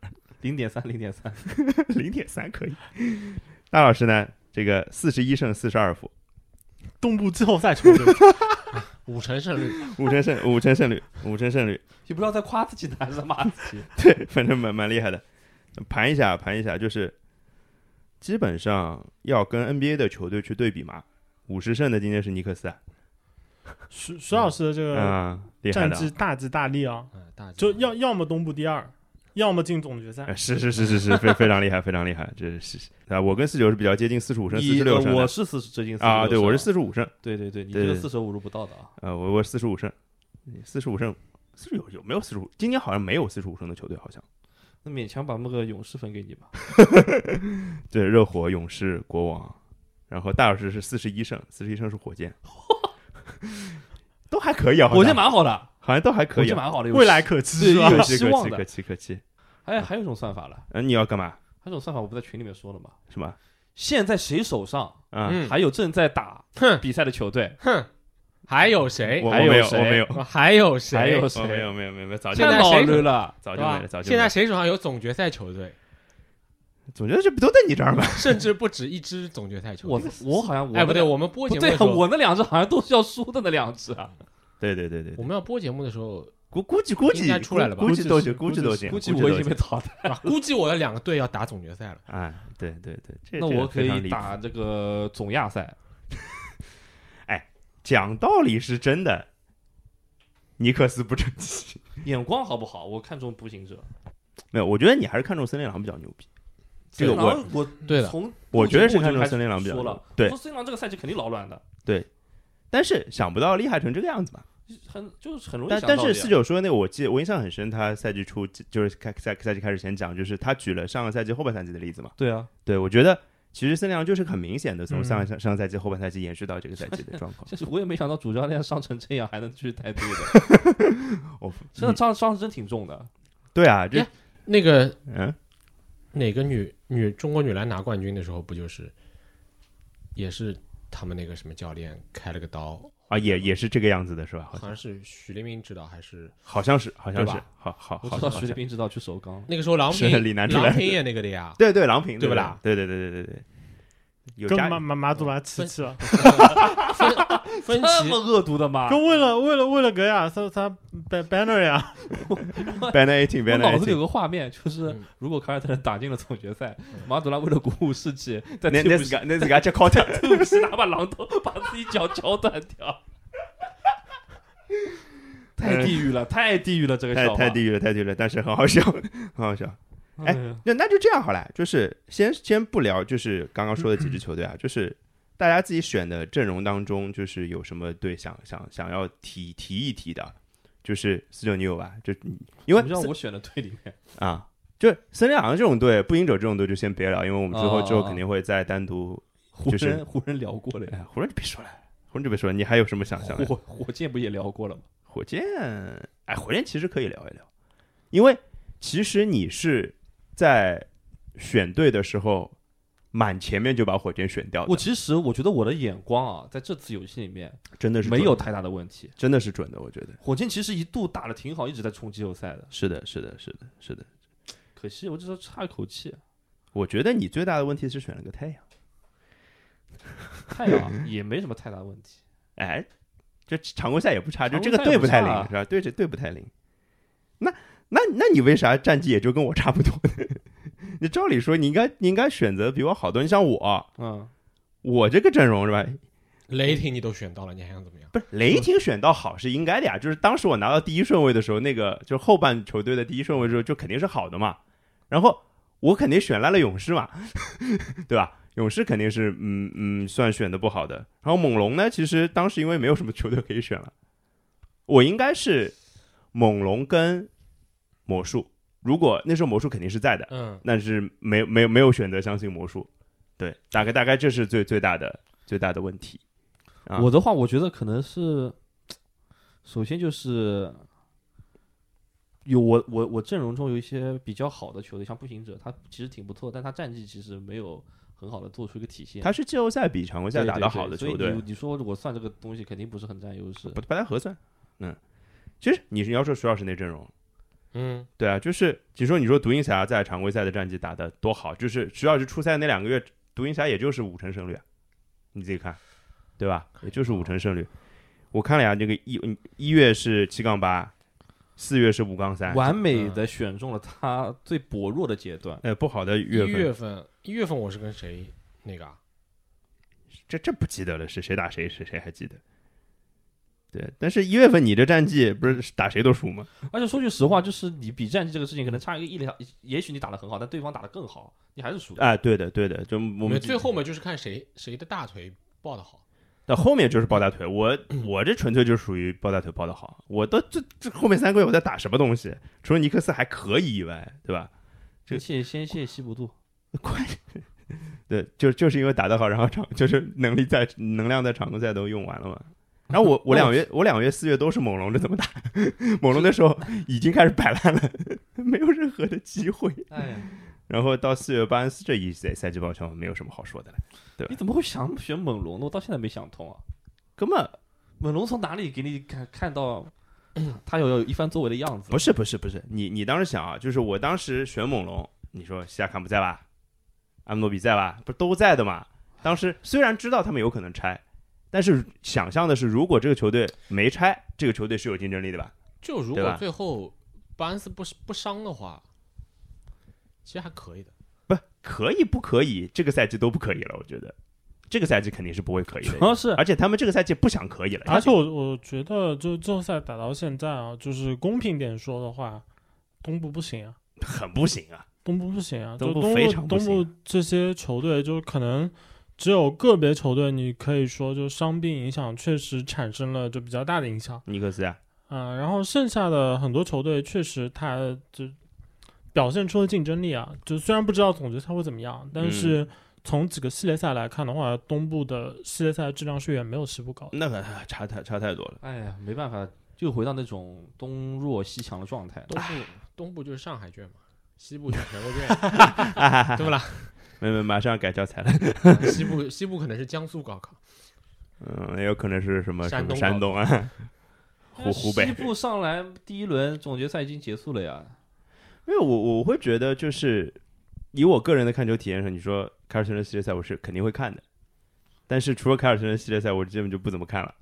，0.3可以。大老师呢？这个41胜42负， 东部季后赛球队 ，5成胜率 ，5成胜率， 你不知道在夸自己还是骂自己？ 对，反正蛮厉害的。盘一下，就是基本上要跟 NBA 的球队去对比嘛。50胜的今天是尼克斯， 徐老师的这个战绩大吉大利啊，就要么东部第2。要么进总决赛， 是，非常厉害，非常厉害。这是啊，我跟49是比较接近45胜、46胜， 我是接近45 啊，对，我是45胜， 对，你这个45入不到的啊。 我45胜，45胜，45有没有45？今年好像没有45胜的球队，好像。 那勉强把那个勇士分给你吧。 对，热火、勇士、国王，然后大老师是41胜，41胜是火箭，都还可以啊， 火箭蛮好的。 好像都还可以， 蛮好的， 未来可期， 有希望的， 可期。 还有一种算法了， 你要干嘛？ 还有一种算法，我不在群里面说了吗？ 什么？ 现在谁手上还有正在打比赛的球队？ 还有谁？ 我没有。 还有谁？ 没有，早就太老了了， 早就没了。 现在谁手上有总决赛球队？ 总决赛不都在你这儿吗？ 甚至不止一支总决赛球队。 我好像不对，我们播节目的时候， 我那2支好像都是要输的那2支啊。 对， 我们要播节目的时候， 估计应该出来了吧？ 估计都行， 估计我已经被淘汰了。 估计我的2个队要打总决赛了。 哎，对， 那我可以打这个总亚赛。 哎，讲道理是真的，尼克斯不争气， 眼光好不好？我看中步行者。 没有，我觉得你还是看中森林狼比较牛逼。这个我对的， 我觉得是看中森林狼比较了。 对， 森林狼这个赛季肯定老乱的。 对。但是想不到厉害成这个样子吧？ 很容易想到。 但是49说那个，我印象很深，他赛季初就是赛季开始前讲，就是他举了上个赛季后半赛季的例子嘛。 对啊， 对，我觉得其实森林狼就是很明显的从上个赛季后半赛季延续到这个赛季的状况。 就是我也没想到主教练伤成这样还能继续带队的。真的伤是真挺重的。 对啊，就那个哪个中国女篮拿冠军的时候，不就是也是？他们那个什么教练开了个刀啊，也是这个样子的是吧？ 好像是许立明指导还是？ 好像是，好， 我知道许立明指导去首钢。 那个时候郎平演那个的呀， 对，郎平对不啦？ 对， 跟马祖拉齐齐了， 分这么恶毒的吗？ 就为了给亚瑟他 banner 呀 ，banner 18， 我脑子里有个画面，就是如果凯尔特人打进了总决赛，马祖拉为了鼓舞士气，在那自个吃烤腿， 对不起，拿把榔头把自己脚断掉。太地狱了，太地狱了，这个笑话太地狱了，但是很好笑，很好笑。哎，那就这样好了，就是先不聊，就是刚刚说的几支球队啊，就是大家自己选的阵容当中，就是有什么队想要提一提的，就是49你有吧？就因为让我选的队里面啊，就森林狼这种队、步行者这种队就先别聊，因为我们之后肯定会再单独。 湖人聊过了呀， 湖人就别说了，你还有什么想象？ 火箭不也聊过了吗？ 火箭其实可以聊一聊，因为其实你是在选队的时候满前面就把火箭选掉的。 我觉得我的眼光啊，在这次游戏里面真的是没有太大的问题， 真的是准的。我觉得火箭其实一度打得挺好，一直在冲季后赛的。 是的。 可惜我这时候差一口气。 我觉得你最大的问题是选了个太阳。 太阳也没什么太大问题。 哎，这常规赛也不差，就这个队不太灵是吧？对，这队不太灵。那你为啥战绩也就跟我差不多呢？你照理说你应该选择比我好多。你像我，我这个阵容是吧？ 雷霆你都选到了，你还想怎么样？ 不是雷霆选到好是应该的呀，就是当时我拿到第1顺位的时候，那个就是后半球队的第1顺位的时候，就肯定是好的嘛。然后我肯定选烂了勇士嘛，对吧？勇士肯定是算选的不好的。然后猛龙呢，其实当时因为没有什么球队可以选了，我应该是猛龙跟魔术。如果那时候魔术肯定是在的，但是没有选择相信魔术。对，大概这是最大的问题。 我的话，我觉得可能是，首先就是有我阵容中有一些比较好的球队，像步行者，他其实挺不错，但他战绩其实没有很好的做出一个体现。 他是季后赛比常规赛打得好的球队， 所以你说我算这个东西肯定不是很占优势， 不太合算。其实你要说徐老师那阵容，对啊，就是你说独行侠在常规赛的战绩打得多好，就是徐老师出赛那2个月，独行侠也就是5成胜率，你自己看，对吧？也就是5成胜率。我看了呀，这个一月是7-8，4月是5-3， 完美的选中了他最薄弱的阶段。 不好的月份我是跟谁那个啊？ 这不记得了，是谁打谁还记得？对，但是1月份你的战绩不是打谁都输吗？ 而且说句实话，就是你比战绩这个事情可能差一两，也许你打得很好，但对方打得更好，你还是输的。 对的，就我们最后面就是看谁的大腿抱得好。 到后面就是抱大腿，我这纯粹就属于抱大腿抱得好。我都这后面3个月我在打什么东西？除了尼克斯还可以以外，对吧？ 先谢西布杜， 快！对，就是因为打得好，然后就是能量在常规赛都用完了嘛。然后我2月4月都是猛龙，这怎么打？猛龙的时候已经开始摆烂了，没有任何的机会。然后到4月巴恩斯这一赛季报销，没有什么好说的了，对吧？ 你怎么会想选猛龙呢？我到现在没想通啊。 根本猛龙从哪里给你看到他有一番作为的样子？ 不是，你当时想啊，就是我当时选猛龙，你说西亚卡姆在吧？阿姆诺比在吧？不是都在的嘛？当时虽然知道他们有可能拆，但是想象的是，如果这个球队没拆，这个球队是有竞争力的吧？ 就如果最后巴恩斯不伤的话，其实还可以的。 不可以？这个赛季都不可以了，我觉得这个赛季肯定是不会可以的。 主要是， 而且他们这个赛季不想可以了。 而且我觉得，就季后赛打到现在啊，就是公平点说的话，东部不行啊， 很不行啊， 东部不行啊， 东部非常不行。 东部这些球队就可能只有个别球队，你可以说就伤病影响确实产生了就比较大的影响。 尼克斯然后剩下的很多球队确实他就表现出了竞争力啊，就虽然不知道总决赛会怎么样，但是从几个系列赛来看的话，东部的系列赛质量是远没有西部高的。 那个差太多了。 哎呀，没办法，就回到那种东弱西强的状态。 东部就是上海卷嘛，西部就是全国卷，对不啦？ 没，马上改教材了。 西部可能是江苏高考， 也有可能是什么山东啊，湖北。 西部上来第1轮总决赛已经结束了呀。 因为我会觉得，就是以我个人的看球体验上，你说凯尔特人系列赛我是肯定会看的，但是除了凯尔特人系列赛，我基本就不怎么看了。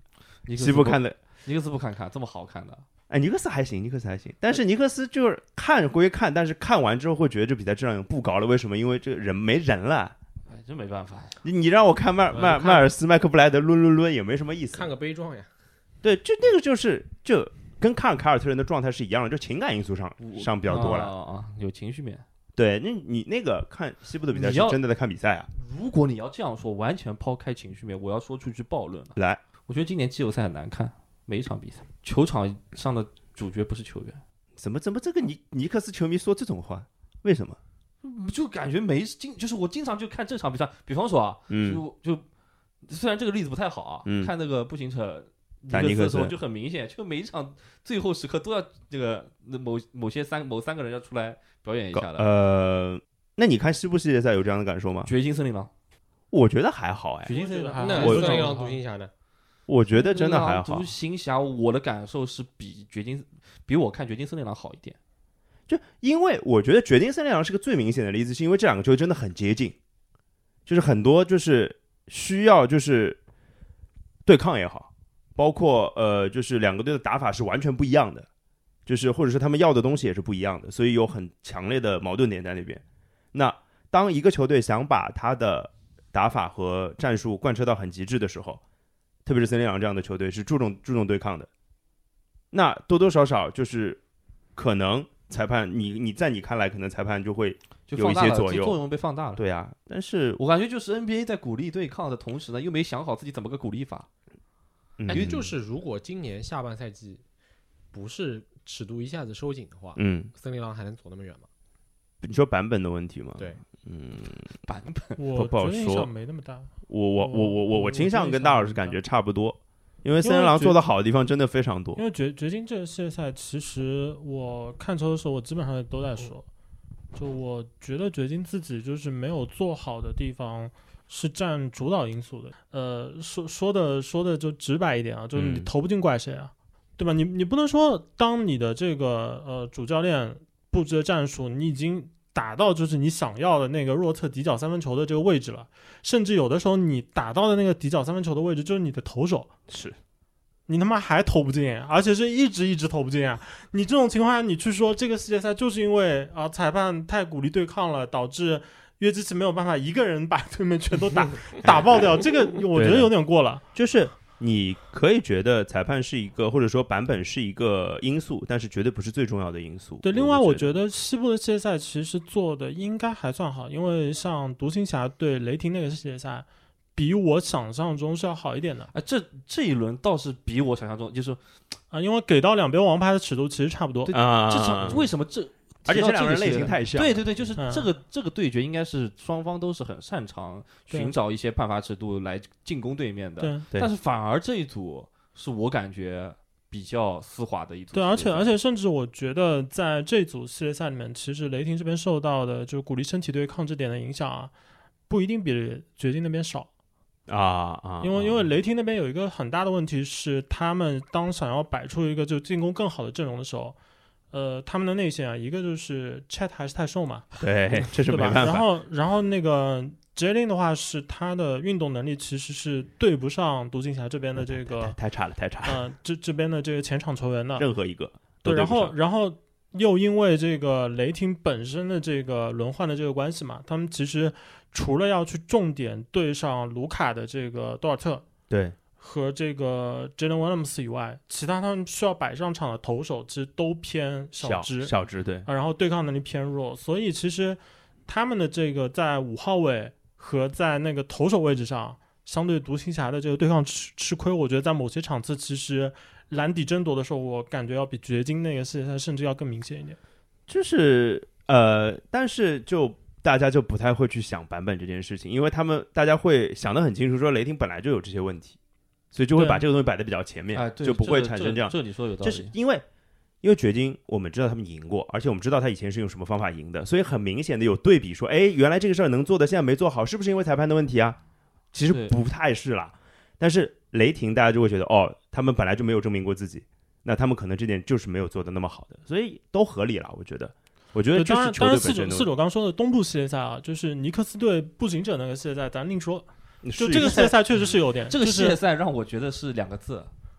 西部看的尼克斯不看这么好看的。 哎，尼克斯还行，但是尼克斯就是看归看，但是看完之后会觉得这比赛质量不高了。为什么？因为这个人没人了。 哎，这没办法。 你让我看迈尔斯、麦克布莱德抡也没什么意思。 看个悲壮呀。 对，就那个就跟看凯尔特人的状态是一样的，就情感因素上比较多了有情绪面。 对，那你那个看西部的比赛是真的在看比赛啊。 如果你要这样说，完全抛开情绪面，我要说出一句暴论了。 来， 我觉得今年季后赛很难看。每一场比赛，球场上的主角不是球员。 怎么这个尼克斯球迷说这种话？为什么？ 就感觉就是我经常就看这场比赛，比方说啊，就虽然这个例子不太好啊，看那个步行者尼克斯的时候就很明显，就每一场最后时刻都要这个某三个人要出来表演一下的。 那你看西部系列赛有这样的感受吗？ 掘金森林狼， 我觉得还好哎。 掘金森林狼， 那森林狼独行侠呢？ 我觉得真的还好。 独行侠，我的感受是比我看掘金森林狼好一点。 就因为我觉得掘金森林狼是个最明显的例子，是因为这两个球真的很接近，就是很多就是需要就是对抗也好，包括就是两个队的打法是完全不一样的，就是或者是他们要的东西也是不一样的，所以有很强烈的矛盾点在那边。那当一个球队想把他的打法和战术贯彻到很极致的时候，特别是森林狼这样的球队是注重对抗的，那多多少少就是可能裁判你在你看来可能裁判就会有一些左右， 作用被放大了。 对啊，但是我感觉就是 NBA 在鼓励对抗的同时呢，又没想好自己怎么个鼓励法。 因为就是如果今年下半赛季不是尺度一下子收紧的话，森林狼还能走那么远吗？ 你说版本的问题吗？ 对， 版本我不好说， 没那么大。 我倾向跟大老师感觉差不多，因为森林狼做的好的地方真的非常多。 因为掘金这个系列赛，其实我看球的时候，我基本上都在说，就我觉得掘金自己就是没有做好的地方是占主导因素的。说的就直白一点啊，就是你投不进怪谁啊，对吧？你不能说当你的这个主教练布置的战术，你已经打到就是你想要的那个弱侧底角三分球的这个位置了，甚至有的时候你打到的那个底角三分球的位置就是你的投手， 是你他妈还投不进，而且是一直投不进啊！你这种情况下，你去说这个系列赛就是因为裁判太鼓励对抗了，导致约基奇没有办法一个人把对面全都打爆掉，这个我觉得有点过了。 就是你可以觉得裁判是一个，或者说版本是一个因素，但是绝对不是最重要的因素。 对，另外我觉得西部的系列赛其实做的应该还算好，因为像独行侠对雷霆那个系列赛，比我想象中是要好一点的。 这一轮倒是比我想象中，就是因为给到两边王牌的尺度其实差不多啊。这场为什么而且这两个人类型太像。 对，就是这个对决应该是双方都是很擅长寻找一些判罚尺度来进攻对面的。 对， 但是反而这一组是我感觉比较丝滑的一组。 对，而且甚至我觉得在这组系列赛里面，其实雷霆这边受到的就鼓励身体对抗这点的影响啊，不一定比掘金那边少。因为雷霆那边有一个很大的问题是，他们当想要摆出一个就进攻更好的阵容的时候，他们的内线啊，一个就是 Chet 还是太瘦嘛， 对，这是没办法。然后那个 Jalen 的话，是他的运动能力其实是对不上独行侠这边的这个太差了。 这边的这个前场球员的任何一个。 对，然后又因为这个雷霆本身的这个轮换的这个关系嘛，他们其实除了要去重点对上卢卡的这个多尔特， 对， 和这个 Jalen Williams 以外，其他他们需要摆上场的投手其实都偏小只对， 然后对抗能力偏弱，所以其实他们的这个在5号位和在那个投手位置上，相对独行侠的这个对抗吃亏，我觉得在某些场次其实篮底争夺的时候，我感觉要比掘金那个系列赛甚至要更明显一点。 就是但是就大家就不太会去想版本这件事情，因为大家会想得很清楚，说雷霆本来就有这些问题，所以就会把这个东西摆得比较前面，就不会产生这样。 这你说有道理， 就是因为掘金我们知道他们赢过，而且我们知道他以前是用什么方法赢的，所以很明显的有对比说，原来这个事儿能做的现在没做好，是不是因为裁判的问题啊？其实不太是啦。但是雷霆大家就会觉得他们本来就没有证明过自己，那他们可能这点就是没有做的那么好的，所以都合理了。我觉得就是球队本身的。 四九刚说的东部系列赛啊，就是尼克斯对步行者那个系列赛，咱另说。就这个系列赛确实是有点， 这个系列赛让我觉得是2个字，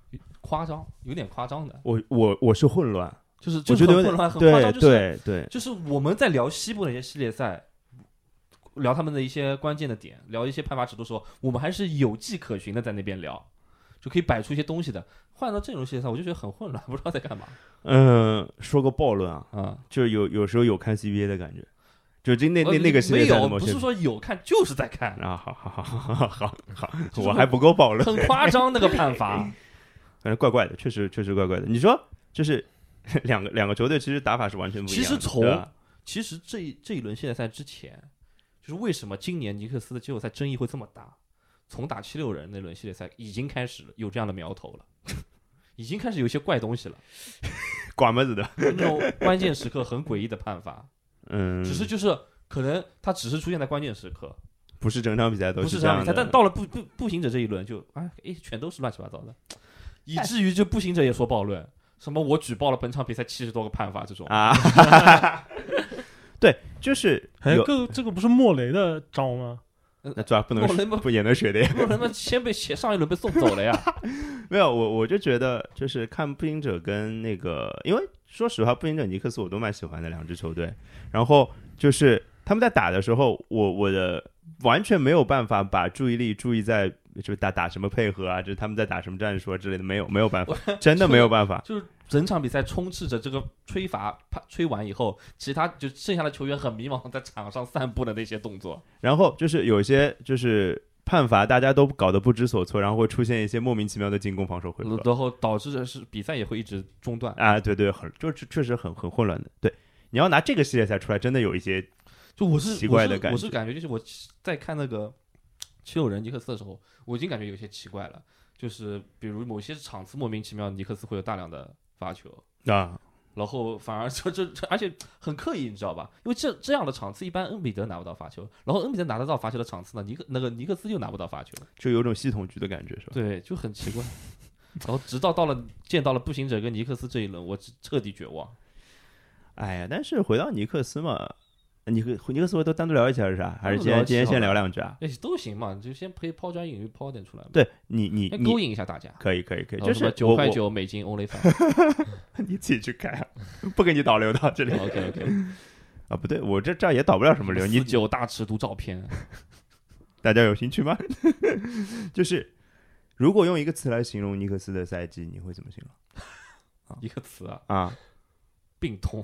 夸张，有点夸张的。 我是混乱， 就是我觉得很混乱，很夸张。 对， 就是我们在聊西部那些系列赛，聊他们的一些关键的点，聊一些判罚尺度的时候，我们还是有迹可循的，在那边聊，就可以摆出一些东西的。换到这种系列赛，我就觉得很混乱，不知道在干嘛。 说个暴论啊，就是有时候有看 CBA 的感觉。就那个系列赛的不是说有看就是在看啊，好，我还不够暴论， 很夸张那个判罚， 反正怪怪的，确实怪怪的。你说就是两个球队其实打法是完全不一样的。 其实这一轮系列赛之前，就是为什么今年尼克斯的季后赛争议会这么大？从打76人那轮系列赛已经开始有这样的苗头了，已经开始有一些怪东西了， 寡么子的那种关键时刻很诡异的判罚。只是就是可能他只是出现在关键时刻， 不是整场比赛都是这样的。但到了步行者这一轮就全都是乱七八糟的，以至于就步行者也说暴论，什么我举报了本场比赛70多个判罚这种啊。对，就是这个不是莫雷的招吗？ 那主要不也能学的呀？ 莫雷先被上一轮被送走了呀。 没有，我就觉得就是看步行者跟那个，因为说实话，步行者尼克斯我都蛮喜欢的两支球队。然后就是他们在打的时候，我的完全没有办法把注意力注意在就打什么配合啊，就是他们在打什么战术啊之类的，没有办法，真的没有办法。 就是整场比赛充斥着这个吹罚，吹完以后，其他就剩下的球员很迷茫，在场上散步的那些动作。 然后就是有些就是判罚，大家都搞得不知所措，然后会出现一些莫名其妙的进攻防守回合， 然后导致的是比赛也会一直中断啊。对，就是确实很混乱的。对，你要拿这个系列赛出来，真的有一些奇怪的感觉。 我是感觉就是我在看那个76人尼克斯的时候，我已经感觉有些奇怪了，就是比如某些场次莫名其妙尼克斯会有大量的罚球啊， 然后反而而且很刻意，你知道吧？因为这样的场次一般恩比德拿不到罚球，然后恩比德拿得到罚球的场次呢，尼克斯又拿不到罚球， 就有种系统局的感觉，是吧？ 对，就很奇怪。然后直到见到了步行者跟尼克斯这一轮，我彻底绝望。 哎呀，但是回到尼克斯嘛，尼克斯都单独聊一下是啥？还是今天先聊两句啊？ 都行嘛，就先可以抛砖引玉，抛点出来嘛。 对你勾引一下大家， 可以，就是 9.9美金 only fan， 你自己去开啊，不给你导流到这里。 OK 啊，不对，我这也导不了什么流。 你9大尺度照片， 大家有兴趣吗？就是如果用一个词来形容尼克斯的赛季，你会怎么形容？ 一个词啊， 病痛。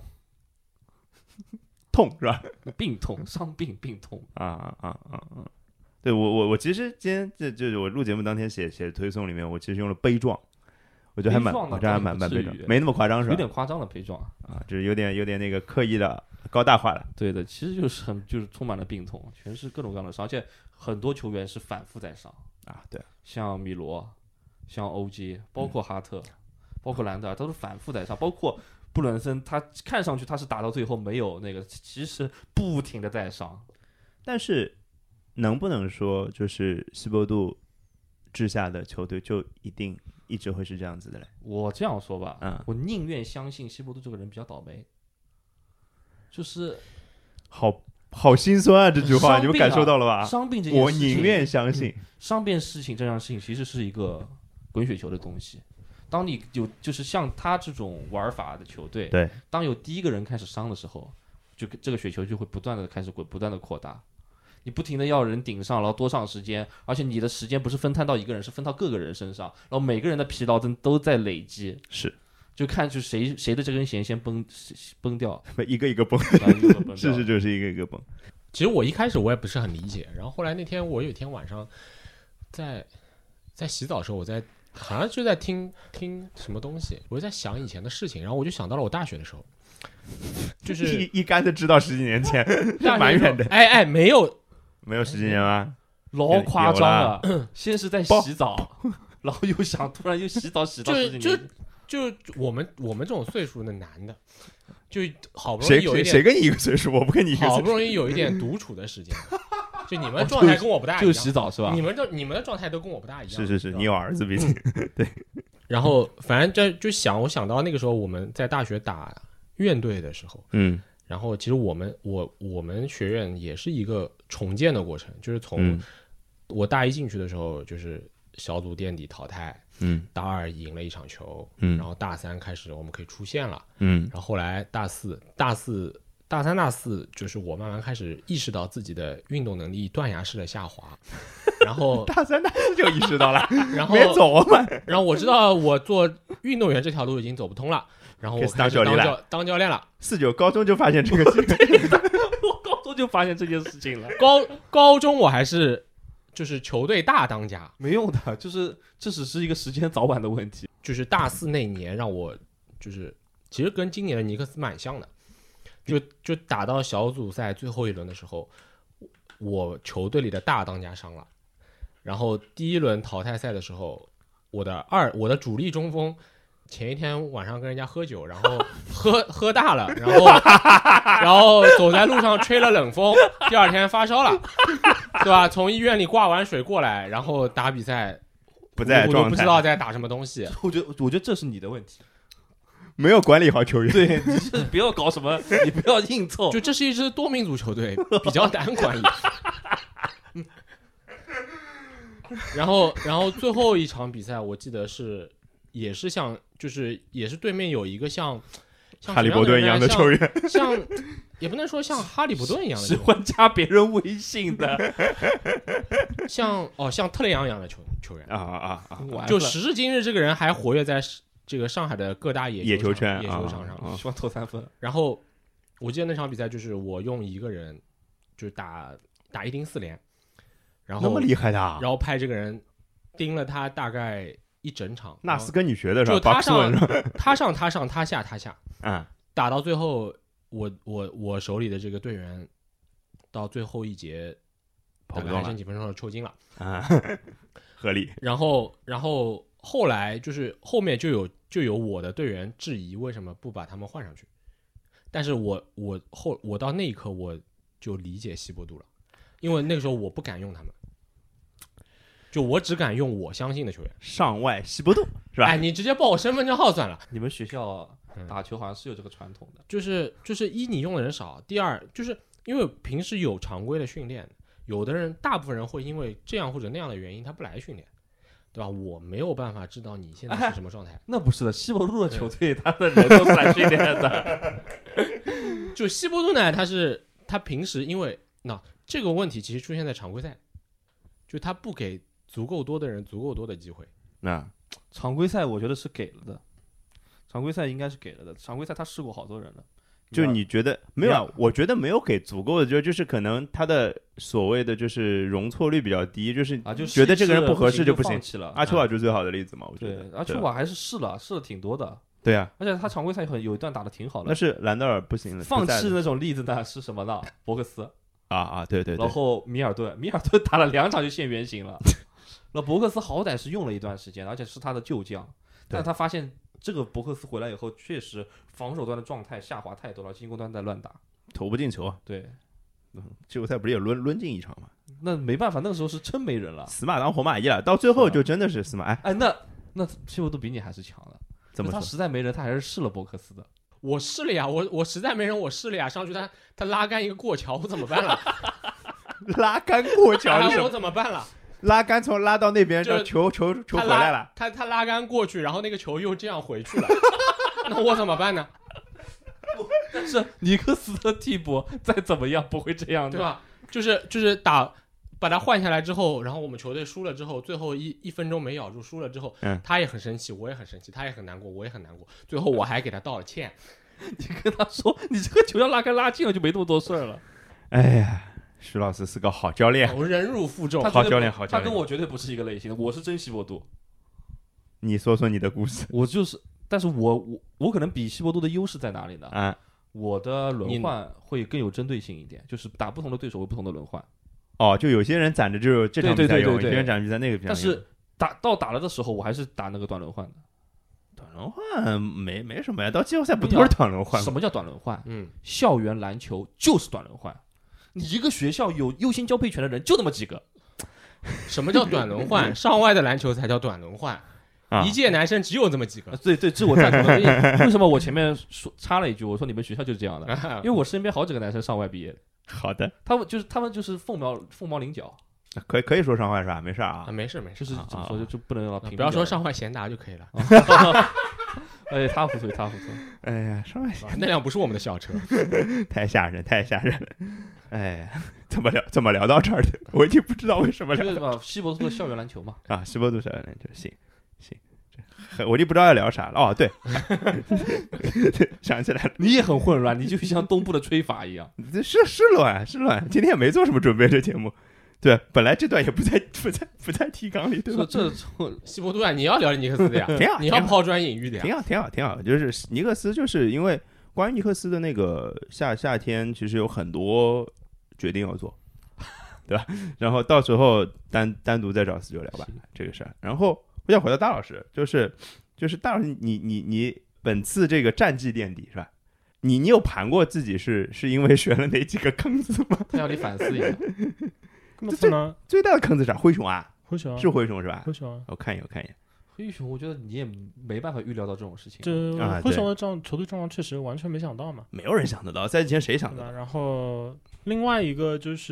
痛是吧？ 病痛，伤病，病痛啊！对，我其实今天就是我录节目当天写推送里面，我其实用了悲壮，我觉得还蛮悲壮，没那么夸张是吧？ 有点夸张的悲壮啊，就是有点那个刻意的高大化了。 对的，其实就是充满了病痛，全是各种各样的伤，而且很多球员是反复在伤啊。对， 像米罗，像欧基，包括哈特，包括兰德尔，都是反复在伤，包括布伦森，他看上去他是打到最后没有那个，其实不停的在伤。 但是能不能说就是西伯杜治下的球队就一直会是这样子的嘞？ 我这样说吧，我宁愿相信西伯杜这个人比较倒霉。就是好心酸啊，这句话你们感受到了吧？ 伤病这件事情， 我宁愿相信伤病事情这样的事情其实是一个滚雪球的东西。当你就是像他这种玩法的球队， 对， 当有第一个人开始伤的时候，就这个雪球就会不断的开始滚，不断的扩大。你不停的要人顶上，然后多上时间，而且你的时间不是分摊到一个人，是分到各个人身上，然后每个人的疲劳都在累积， 是， 就看就谁的这根弦先崩掉， 一个崩，是就是一个崩。 其实我一开始我也不是很理解，然后后来那天我有一天晚上在洗澡的时候，好像就在听什么东西，我就在想以前的事情，然后我就想到了我大学的时候，就是一竿子知道10几年前，蛮远的。 没有 10几年吗？ 老夸张了。先是在洗澡，然后突然又洗澡洗到10几年。 就我们这种岁数的男的，就好不容易有一点谁跟你一个岁数？我不跟你一个岁数。 好不容易有一点独处的时间。就你们的状态跟我不大一样， 就洗澡是吧？ 你们的状态都跟我不大一样。 是，你有儿子毕竟对。 然后反正我想到那个时候我们在大学打院队的时候，然后其实我们学院也是一个重建的过程，就是从我大一进去的时候，就是小组垫底淘汰，大2赢了1场球，然后大3开始我们可以出线了，然后后来大3、大4就是我慢慢开始意识到自己的运动能力断崖式的下滑，然后大3、大4就意识到了， 然后没走嘛， 然后我知道我做运动员这条路已经走不通了，然后我开始当教练了。 49高中就发现这个事情， 我高中就发现这件事情了。 高中我还是就是球队大当家， 没用的，就是这只是一个时间早晚的问题。 就是大4那年让我就是其实跟今年的尼克斯蛮像的，就打到小组赛最后一轮的时候，我球队里的大当家伤了，然后第1轮淘汰赛的时候，我的主力中锋前一天晚上跟人家喝酒，然后喝大了，然后走在路上吹了冷风，第2天发烧了，对吧？从医院里挂完水过来，然后打比赛不在状态， 不知道在打什么东西。 我觉得这是你的问题， 没有管理好球员。 对，你是不要搞什么，你不要硬凑。 就这是一支多民族球队，比较难管理。然后最后一场比赛，我记得也是对面有一个像哈利波顿一样的球员， 像也不能说像哈利波顿一样的， 喜欢加别人微信的， 像特雷杨一样的球员啊！ 就时至今日，这个人还活跃在这个上海的各大野球圈、 野球场上， 喜欢投3分。 然后我记得那场比赛就是我用一个人就是打1顶4连，然后那么厉害的， 然后派这个人盯了他大概一整场。 那是跟你学的是吧？ 就他上他下，打到最后，我手里的这个队员到最后一节大概还剩几分钟就抽筋了啊，合理。 然后后来就是后面就有我的队员质疑为什么不把他们换上去，但是我到那一刻我就理解西伯杜了，因为那个时候我不敢用他们。就我只敢用我相信的球员， 上外西伯杜是吧？ 哎，你直接报我身份证号算了。 你们学校打球好像是有这个传统的， 就是一你用的人少，第二就是因为平时有常规的训练，有的人大部分人会因为这样或者那样的原因他不来训练，对吧？我没有办法知道你现在是什么状态。 那不是的，西伯杜的球队他的人都是来训练的。 就西伯杜呢，他平时因为这个问题其实出现在常规赛，就他不给足够多的人足够多的机会。 那常规赛我觉得是给了的，常规赛应该是给了的。常规赛他试过好多人了， 就你觉得没有？我觉得没有给足够的，就是可能他的所谓的就是容错率比较低，就是觉得这个人不合适就不行了。 阿丘瓦就是最好的例子嘛，我觉得。 阿丘瓦还是试了挺多的。 对啊， 而且他常规赛有一段打得挺好的。 那是兰德尔不行了， 放弃的那种例子呢是什么呢？博克斯对， 然后米尔顿打了2场就现原形了。那博克斯好歹是用了一段时间，而且是他的旧将，但他发现这个博克斯回来以后，确实防守端的状态下滑太多了，进攻端在乱打， 投不进球。 对， 季后赛不是也抡进一场吗？ 那没办法，那个时候是真没人了， 死马当活马医了，到最后就真的是死马。 哎，那西伯杜比你还是强的， 怎么说？ 他实在没人，他还是试了博克斯的。 我试了呀，我实在没人，我试了呀，上去他拉杆一个过桥，我怎么办了？ 拉杆过桥， 我怎么办了？ 拉杆从拉到那边，球回来了。 他拉杆过去，然后那个球又这样回去了，那我怎么办呢？ 但是尼克斯的替补再怎么样不会这样的， 对吧？就是把他换下来之后，然后我们球队输了之后，最后一分钟没咬住，输了之后，他也很生气，我也很生气，他也很难过，我也很难过。最后我还给他道了歉。 你跟他说，你这个球要拉杆拉近了，就没那么多事儿了。 哎呀。徐老师是个好教练， 我忍辱负重， 好教练， 他跟我绝对不是一个类型的，我是真西伯杜。 你说说你的故事。 我就是，但是我可能比西伯杜的优势在哪里呢？我的轮换会更有针对性一点，就是打不同的对手会不同的轮换。 就有些人攒着就这场比赛用，有些人攒着在那个比赛用。 但是打了的时候，我还是打那个短轮换的。 短轮换没什么呀，到季后赛不都是短轮换吗？ 什么叫短轮换？校园篮球就是短轮换。你一个学校有优先交配权的人就那么几个。 什么叫短轮换？上外的篮球才叫短轮换。一届男生只有这么几个。 对，这我赞同的。为什么我前面插了一句，我说你们学校就是这样的？因为我身边好几个男生上外毕业的。 好的， 他们就是凤毛麟角。 可以说上坏是吧？没事啊， 没事， 就是怎么说就不能不要说上坏贤达就可以了。 哎，他不错。 哎呀，上坏那辆不是我们的校车， 太吓人了。哎，怎么聊到这儿的？我已经不知道为什么聊到西伯杜的校园篮球嘛。 啊，西伯杜校园篮球，行，我就不知道要聊啥了。哦，对，想起来了， 你也很混乱，你就像东部的吹法一样。 是乱，今天也没做什么准备，这节目。对，本来这段也不在提纲里，对吧？ 这西伯杜啊，你要聊尼克斯的呀？ 挺好， 你要抛砖引玉的呀？ 挺好。就是尼克斯，就是因为关于尼克斯的那个夏天，其实有很多决定要做，对吧？然后到时候单独再找4-9聊吧这个事儿。然后我想回到大老师，就是大老师，你本次这个战绩垫底是吧？你有盘过自己是因为选了哪几个坑子吗？ 他要你反思一下。 最大的坑子是啥？灰熊啊，是灰熊是吧？ 灰熊， 我看一眼。 灰熊，我觉得你也没办法预料到这种事情。 灰熊的球队状况确实完全没想到嘛， 没有人想得到，赛季前谁想得到？ 然后另外一个就是，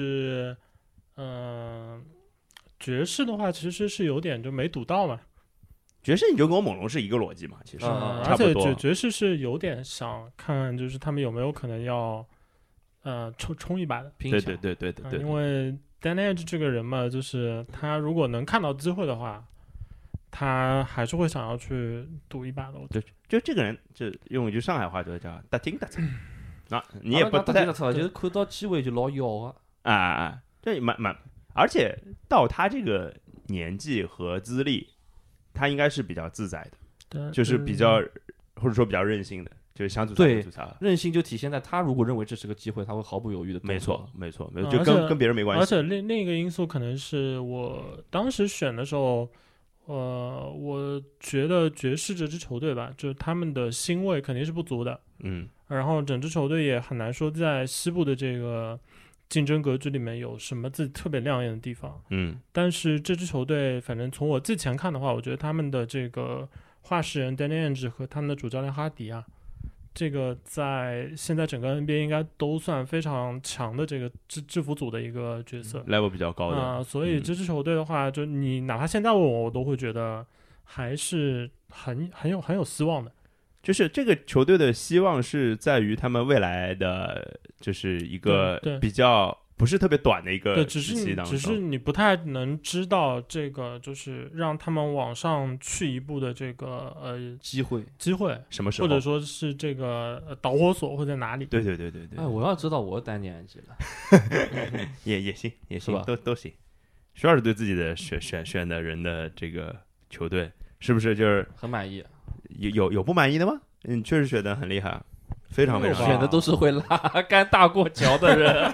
爵士的话其实是有点就没赌到嘛。 爵士你就跟我猛龙是一个逻辑嘛，其实差不多。 而且爵士是有点想看，就是他们有没有可能要冲一把的。 对， 因为 Danny Ainge 这个人嘛，就是他如果能看到机会的话，他还是会想要去赌一把的。 就这个人，就用一句上海话就叫打听的啊，你也不打听的就是看到机会就老要啊，这蛮，而且到他这个年纪和资历，他应该是比较自在的，就是比较或者说比较任性的。就是想吐槽就吐槽， 任性就体现在他如果认为这是个机会，他会毫不犹豫的。 没错，就跟别人没关系。 而且另一个因素可能是我当时选的时候，我觉得爵士这支球队吧，就是他们的星位肯定是不足的，然后整支球队也很难说在西部的这个竞争格局里面有什么自己特别亮眼的地方，但是这支球队反正从我之前看的话，我觉得他们的这个话事人 Danny Ainge 和他们的主教练哈迪啊。这个在现在整个 NBA 应该都算非常强的这个制服组的一个角色 ，level 比较高的所以这支球队的话，就你哪怕现在问我都会觉得还是很有希望的。 就是这个球队的希望是在于他们未来的就是一个比较不是特别短的一个时期当中， 只是你不太能知道这个就是让他们往上去一步的这个机会什么时候， 或者说是这个导火索会在哪里？ 对。 哎，我要知道我单年级了， 也行吧，都行。徐老师对自己的选的人的这个球队是不是就是很满意？ 有不满意的吗？确实选的很厉害，非常非常选的都是会拉杆大过桥的人。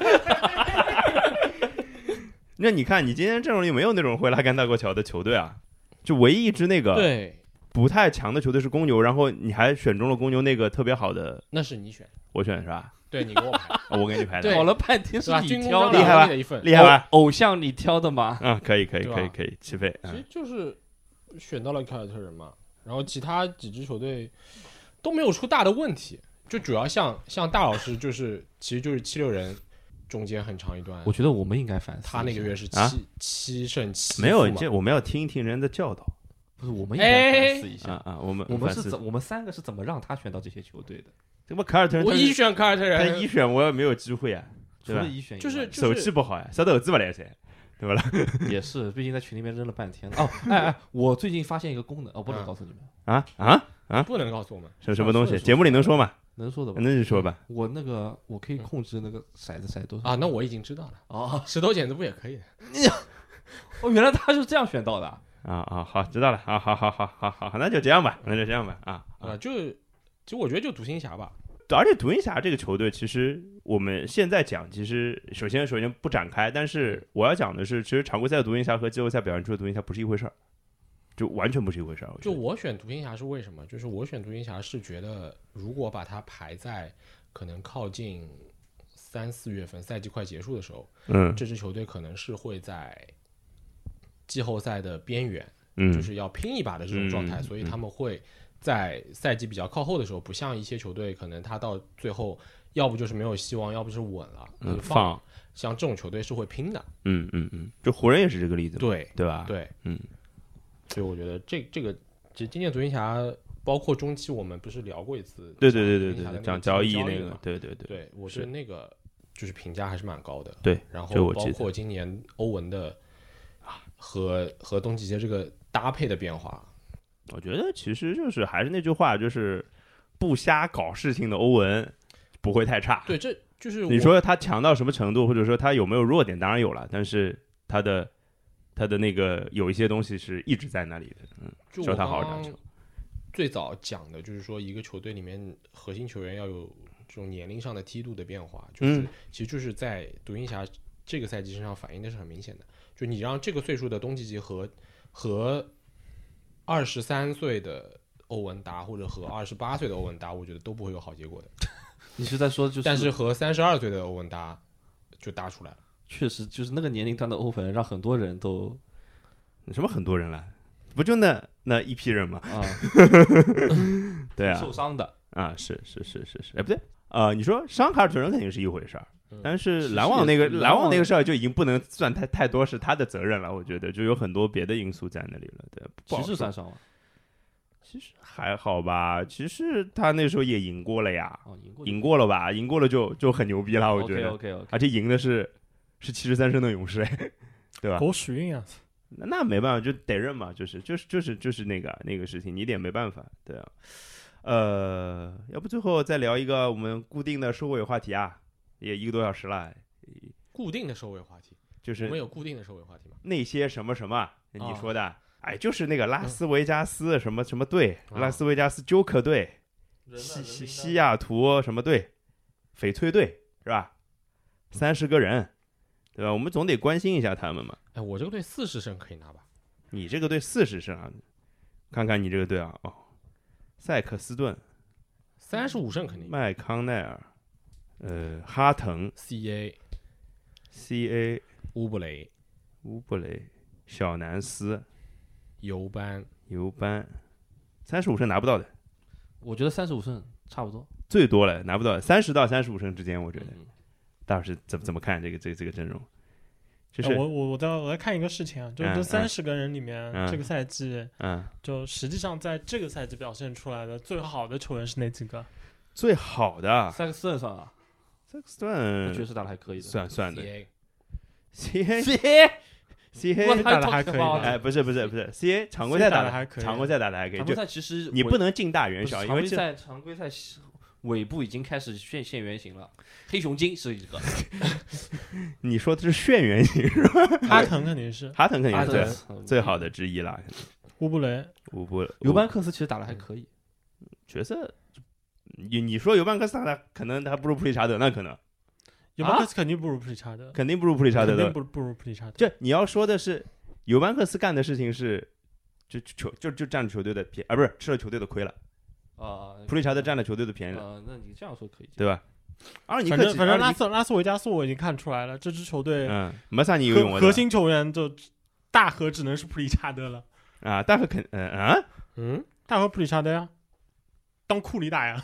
那你看，你今天阵容里没有那种会拉杆大过桥的球队啊，就唯一一支那个对不太强的球队是公牛，然后你还选中了公牛那个特别好的， 那是你选， 我选是吧？ 对，你给我排， 我给你排的， 对搞了半天是你挑的，厉害吧？厉害吧？ 偶像你挑的吗？ 可以，起飞。 其实就是选到了凯尔特人嘛，然后其他几支球队都没有出大的问题，就主要像大老师其实就是76人。中间很长一段， 我觉得我们应该反思。 他那个月是7胜7负， 没有，我们要听一听人的教导。 不是，我们应该反思一下我们 3个是怎么让他选到这些球队的？ 这不凯尔特人， 我一选凯尔特人， 他一选我也没有机会啊， 除了一选就是手气不好呀，啥都字不来噻，对吧？ 也是，毕竟在群里面扔了半天。哎，我最近发现一个功能，不能告诉你们不能告诉我们什么东西？节目里能说吗？ 能说的吧？ 那就说吧。 我可以控制那个骰子多少那我已经知道了。石头剪子布也可以的。 原来他是这样选到的好，知道了。好，那就这样吧。 就我觉得就独行侠吧。 而且独行侠这个球队，其实我们现在讲，其实首先不展开，但是我要讲的是，其实常规赛的独行侠和季后赛表现出的独行侠不是一回事儿。就完全不是一回事儿。 就我选独行侠是为什么？就是我选独行侠是觉得，如果把它排在可能靠近3、4月份赛季快结束的时候，这支球队可能是会在季后赛的边缘，就是要拼一把的这种状态，所以他们会在赛季比较靠后的时候，不像一些球队可能他到最后要不就是没有希望，要不就是稳了， 放。 像这种球队是会拼的。 就湖人也是这个例子， 对吧？ 对，所以我觉得这个其实今年独行侠包括中期我们不是聊过一次， 对，讲交易那个， 对，我觉得那个就是评价还是蛮高的。 对， 然后包括今年欧文的和东契奇这个搭配的变化， 我觉得其实就是还是那句话，就是不瞎搞事情的欧文不会太差。 对，这就是你说他强到什么程度，或者说他有没有弱点，当然有了，但是他的那个有一些东西是一直在那里的。说他好好打球。 最早讲的就是说，一个球队里面核心球员要有这种年龄上的梯度的变化，就是其实就是在独行侠这个赛季身上反映的是很明显的。就你让这个岁数的东契奇和23岁的欧文打，或者和28岁的欧文打，我觉得都不会有好结果的。 你是在说但是和32岁的欧文打就打出来了。 确实，就是那个年龄段的欧文让很多人都什么很多人了，不就那一批人吗？对啊， 受伤的啊，是，哎，不对，你说伤卡尔特人肯定是一回事儿，但是篮网那个事儿就已经不能算太多是他的责任了，我觉得就有很多别的因素在那里了。对， 骑士算伤了。 其实还好吧，其实他那时候也赢过了呀，赢过了吧，赢过了就很牛逼了，我觉得。 OK， 而且赢的是73胜的勇士，对吧？ 狗屎运啊！ 那没办法，就得认嘛，就是那个事情，你也没办法，对啊。要不最后再聊一个我们固定的收尾话题啊，也1个多小时了。 固定的收尾话题就是我们有固定的收尾话题吗？ 那些什么什么，你说的。哎，就是那个拉斯维加斯什么什么队，拉斯维加斯纠克队，西雅图什么队，翡翠队是吧？30个人，对吧？我们总得关心一下他们嘛。 哎，我这个队40胜可以拿吧？ 你这个队40胜啊？看看你这个队啊，塞克斯顿 35胜肯定。 麦康奈尔，哈腾 CA， 乌布雷，小南斯。尤班 ，35胜拿不到的， 我觉得35胜差不多， 最多了拿不到30到35胜之间，我觉得。大老师怎么看这个阵容？就是我在看一个事情啊，就是这30个人里面，这个赛季，就实际上在这个赛季表现出来的最好的球员是哪几个？ 最好的塞克斯顿算啊， 塞克斯顿我觉得是打的还可以的， 算的。 CA 打的还可以， 哎，不是 CA 常规赛打的还可以，常规赛打的还可以。 常规赛其实你不能近大远小，因为常规赛尾部已经开始现原形了。黑熊精是一个， 你说的是炫原型是吧？ 哈腾肯定是最好的之一了。 乌布雷， 尤班克斯其实打的还可以， 角色你说尤班克斯打的可能还不如普利查德，那可能。 尤班克斯肯定不如普利查德， 肯定不如普利查德的， 肯定不如普利查德。 就你要说的是，尤班克斯干的事情是，就占了球队的便宜，不是吃了球队的亏了。普利查德占了球队的便宜了。 那你这样说可以， 对吧？ 反正拉斯维加斯我已经看出来了，这支球队没啥你有用的核心球员就大核只能是普利查德了。 啊，大核大核普利查德呀，当库里打呀。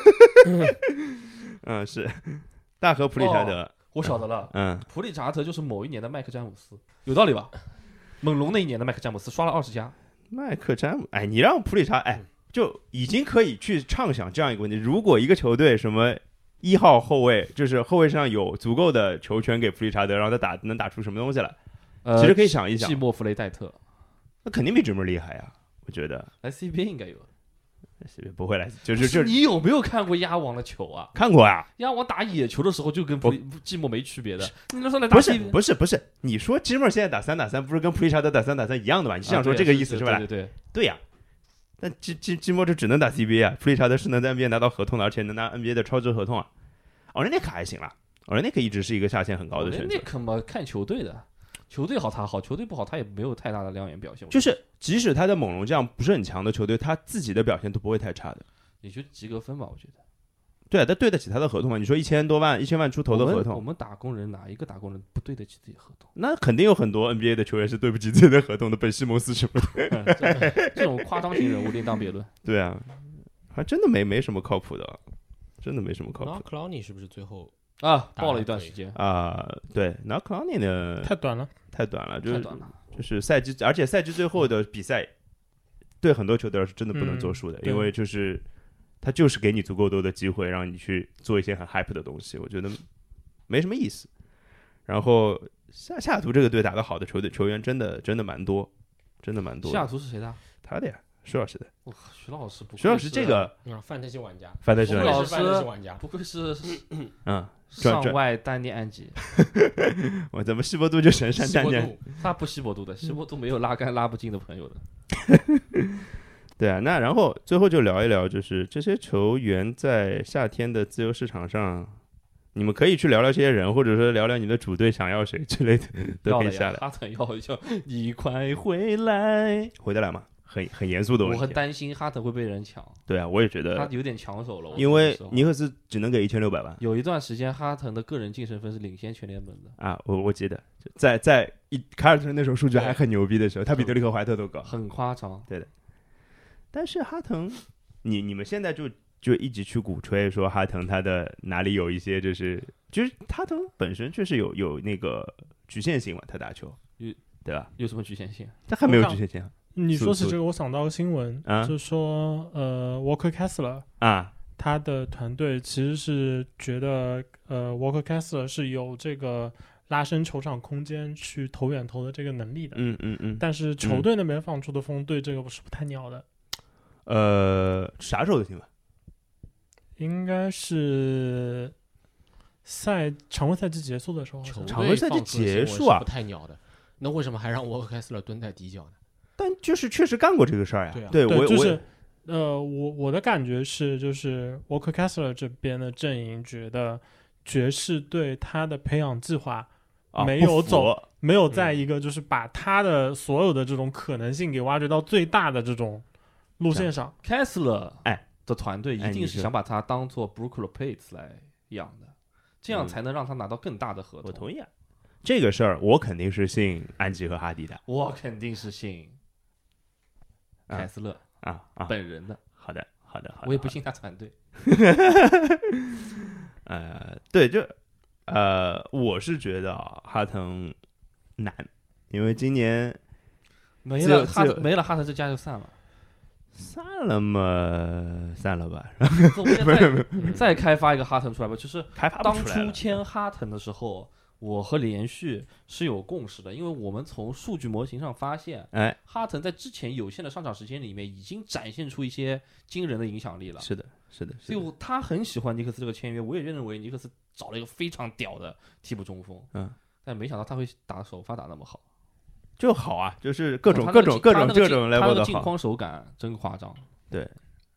是。大和普利查德， 我晓得了。普利查德就是某一年的麦克詹姆斯，有道理吧？猛龙那一年的麦克詹姆斯刷了20加。 麦克詹姆，哎，你让普利查，哎，就已经可以去畅想这样一个问题：如果一个球队什么1号后卫，就是后卫上有足够的球权给普利查德，然后他能打出什么东西来？其实可以想一想。 季莫弗雷戴特， 那肯定比这么厉害呀，我觉得。 CBA 应该有。 不会来，就是你有没有看过鸭王的球啊？ 看过啊， 鸭王打野球的时候就跟季莫没区别的。你那时候来打不是，你说基莫现在打3打3，不是跟普利查德打3打3一样的吧？你是想说这个意思是吧？对呀。但季莫就只能打 CBA 啊，普利查德是能在 NBA 拿到合同的，而且能拿 NBA 的超值合同啊。奥内克还行啦，奥内克一直是一个下限很高的选择。 奥内克嘛，看球队的。球队好他好，球队不好他也没有太大的亮眼表现。 就是即使他的猛龙这样不是很强的球队，他自己的表现都不会太差的， 也就及格分吧，我觉得。 对啊，他对得起他的合同嘛？你说1000多万、1000万出头的合同， 我们打工人哪一个打工人不对得起自己合同？ 那肯定有很多 NBA 的球员是对不起自己的合同的，本西蒙斯什么的。这种夸张型人物另当别论。 对啊，还真的没什么靠谱的， 真的没什么靠谱。 那克劳尼是不是最后爆了一段时间对，那克劳尼呢？ 太短了， 就是赛季，而且赛季最后的比赛，对很多球队是真的不能作数的，因为就是他就是给你足够多的机会，让你去做一些很 hype 的东西，我觉得没什么意思。然后西雅图这个队打得好的球员真的蛮多，真的蛮多。 西雅图是谁的？ 他的呀，徐老师的。 徐老师不， 徐老师这个范特西玩家， 徐老师不愧是上外单念安吉。 我怎么西伯杜就神山单念？ 他不西伯杜的，西伯杜没有拉杆拉不进的朋友的。 对啊，那然后最后就聊一聊，就是这些球员在夏天的自由市场上，你们可以去聊聊这些人，或者说聊聊你的主队想要谁之类的，都可以下来。 哈腾要你快回来， 回得来吗？很严肃的问题。 我很担心哈腾会被人抢。 对啊，我也觉得他有点抢手了。 因为尼克斯只能给1600万。 有一段时间哈腾的个人净胜分是领先全联盟的啊，我记得在凯尔特人那时候数据还很牛逼的时候，他比德里克怀特都高， 很夸张。 对的。但是哈腾，你们现在就一直去鼓吹说哈腾他的哪里有一些就是哈腾本身确实有那个局限性嘛，他打球对吧？ 有什么局限性？ 他还没有局限性。 你说起这个，我想到个新闻，就说Walker Kessler 他的团队其实是觉得Walker Kessler 是有这个拉伸球场空间去投远投的这个能力的。但是球队那边放出的风对这个是不太鸟的。 啥时候的新闻？ 应该是常规赛季结束的时候。 常规赛季结束啊， 不太鸟的。那为什么还让沃克凯斯勒蹲在底角呢？ 但就是确实干过这个事儿呀。 对，就是我的感觉是，就是沃克凯斯勒这边的阵营觉得爵士对他的培养计划没有在一个就是把他的所有的这种可能性给挖掘到最大的这种路线上。 凯斯勒的团队一定是想把他当做 Brook Lopez 来养的，这样才能让他拿到更大的合同。 我同意啊。这个事儿我肯定是信安吉和哈迪的， 我肯定是信凯斯勒本人的。 好的， 我也不信他团队。 对，我是觉得哈腾难，因为今年没了哈腾这家就散了。 散了嘛，散了吧。 再开发一个哈腾出来吧，就是开发不出来了。 当初签哈腾的时候，我和连续是有共识的，因为我们从数据模型上发现，哈腾在之前有限的上场时间里面已经展现出一些惊人的影响力了。 是的。 所以他很喜欢尼克斯这个签约，我也认为尼克斯找了一个非常屌的替补中锋。但没想到他会打首发打那么好。 就好啊，就是各种 level 他的进框手感真夸张。 对，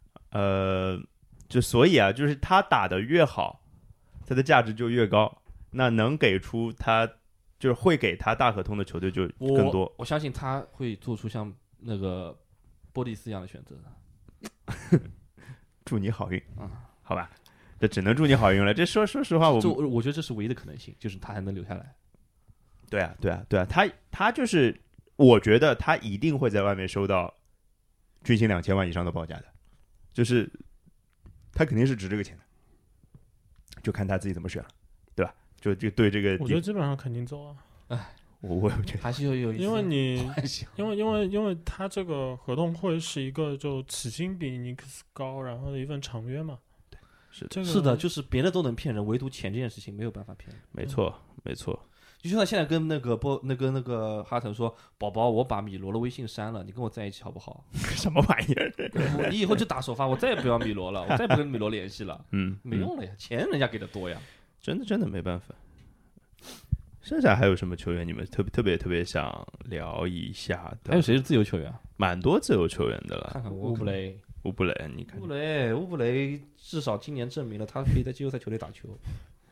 就所以啊，就是他打得越好，他的价值就越高。那能给出他就是会给他大合同的球队就更多。 我相信他会做出像那个波利斯一样的选择的。祝你好运好吧，这只能祝你好运了。这说实话，我觉得这是唯一的可能性，就是他还能留下来。 对啊，他就是，我觉得他一定会在外面收到均薪2000万以上的报价的，就是他肯定是值这个钱的，就看他自己怎么选了，对吧？就对这个， 我觉得基本上肯定走了。 我觉得还是有因为因为他这个合同会是一个就起薪比尼克斯高，然后的一份长约嘛。 对， 是的，就是别的都能骗人，唯独钱这件事情没有办法骗人。 没错。 就像现在跟那个哈腾说，宝宝，我把米罗的微信删了，你跟我在一起好不好？ 什么玩意儿？ 你以后就打首发，我再也不要米罗了，我再也不跟米罗联系了。没用了呀，钱人家给的多呀。 真的没办法。剩下还有什么球员你们特别想聊一下的？ 还有谁是自由球员？ 蛮多自由球员的了。 看看乌布雷， 你看乌布雷至少今年证明了他可以在季后赛球队打球。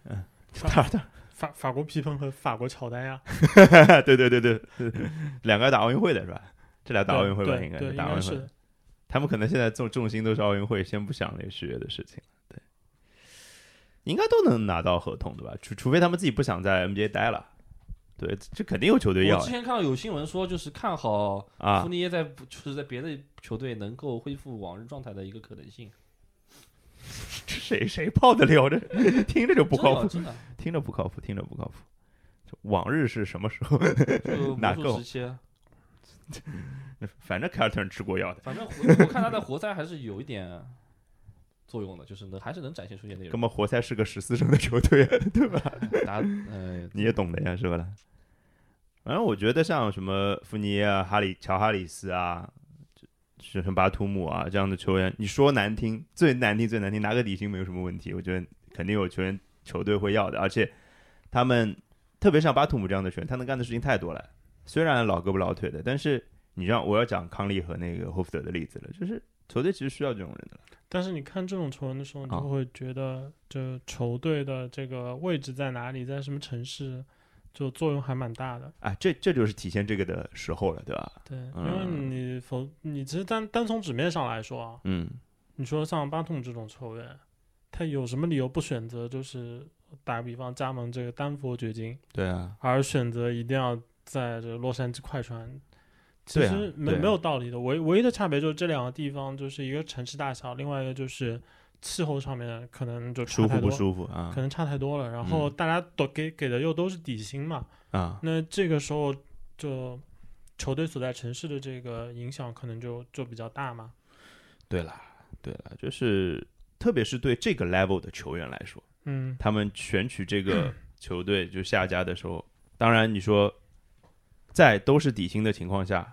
法国皮蓬和法国乔丹呀。 对，两个打奥运会的是吧？这俩打奥运会吧，应该是打奥运会。他们可能现在重心都是奥运会，先不想那个续约的事情。对，应该都能拿到合同的吧？除非他们自己不想在 NBA 待了。对，这肯定有球队要。 我之前看到有新闻说，就是看好福尼耶就是在别的球队能够恢复往日状态的一个可能性。 谁泡得了？这听着就不靠谱，听着不靠谱。往日是什么时候？哪个时期？反正凯尔特人吃过药的。 反正我看他的活塞还是有一点作用的，就是还是能展现出现内容。 根本活塞是个14胜的球队，对吧？你也懂的呀，是吧？反正我觉得像什么福尼啊、乔哈里斯啊、像巴图姆啊这样的球员，你说难听，最难听，拿个底薪没有什么问题。我觉得肯定有球队会要的，而且他们特别像巴图姆这样的球员，他能干的事情太多了。虽然老胳膊老腿的，但是你让我要讲康利和那个霍福德的例子了，就是球队其实需要这种人的。但是你看这种球员的时候，你就会觉得这球队的这个位置在哪里，在什么城市，就作用还蛮大的。 这就是体现这个的时候了，对吧？ 对，因为你其实单从纸面上来说啊，你说像巴图姆这种球员，他有什么理由不选择就是打个比方加盟这个丹佛掘金？ 对啊， 而选择一定要在这个洛杉矶快船？其实没有道理的，唯一的差别就是这两个地方，就是一个城市大小，另外一个就是气候上面可能就差太多， 舒服不舒服啊？ 可能差太多了。然后大家都给的又都是底薪嘛，那这个时候就球队所在城市的这个影响可能就比较大嘛。 对了，就是特别是对这个 level 的球员来说，他们选取这个球队就下家的时候，当然你说在都是底薪的情况下。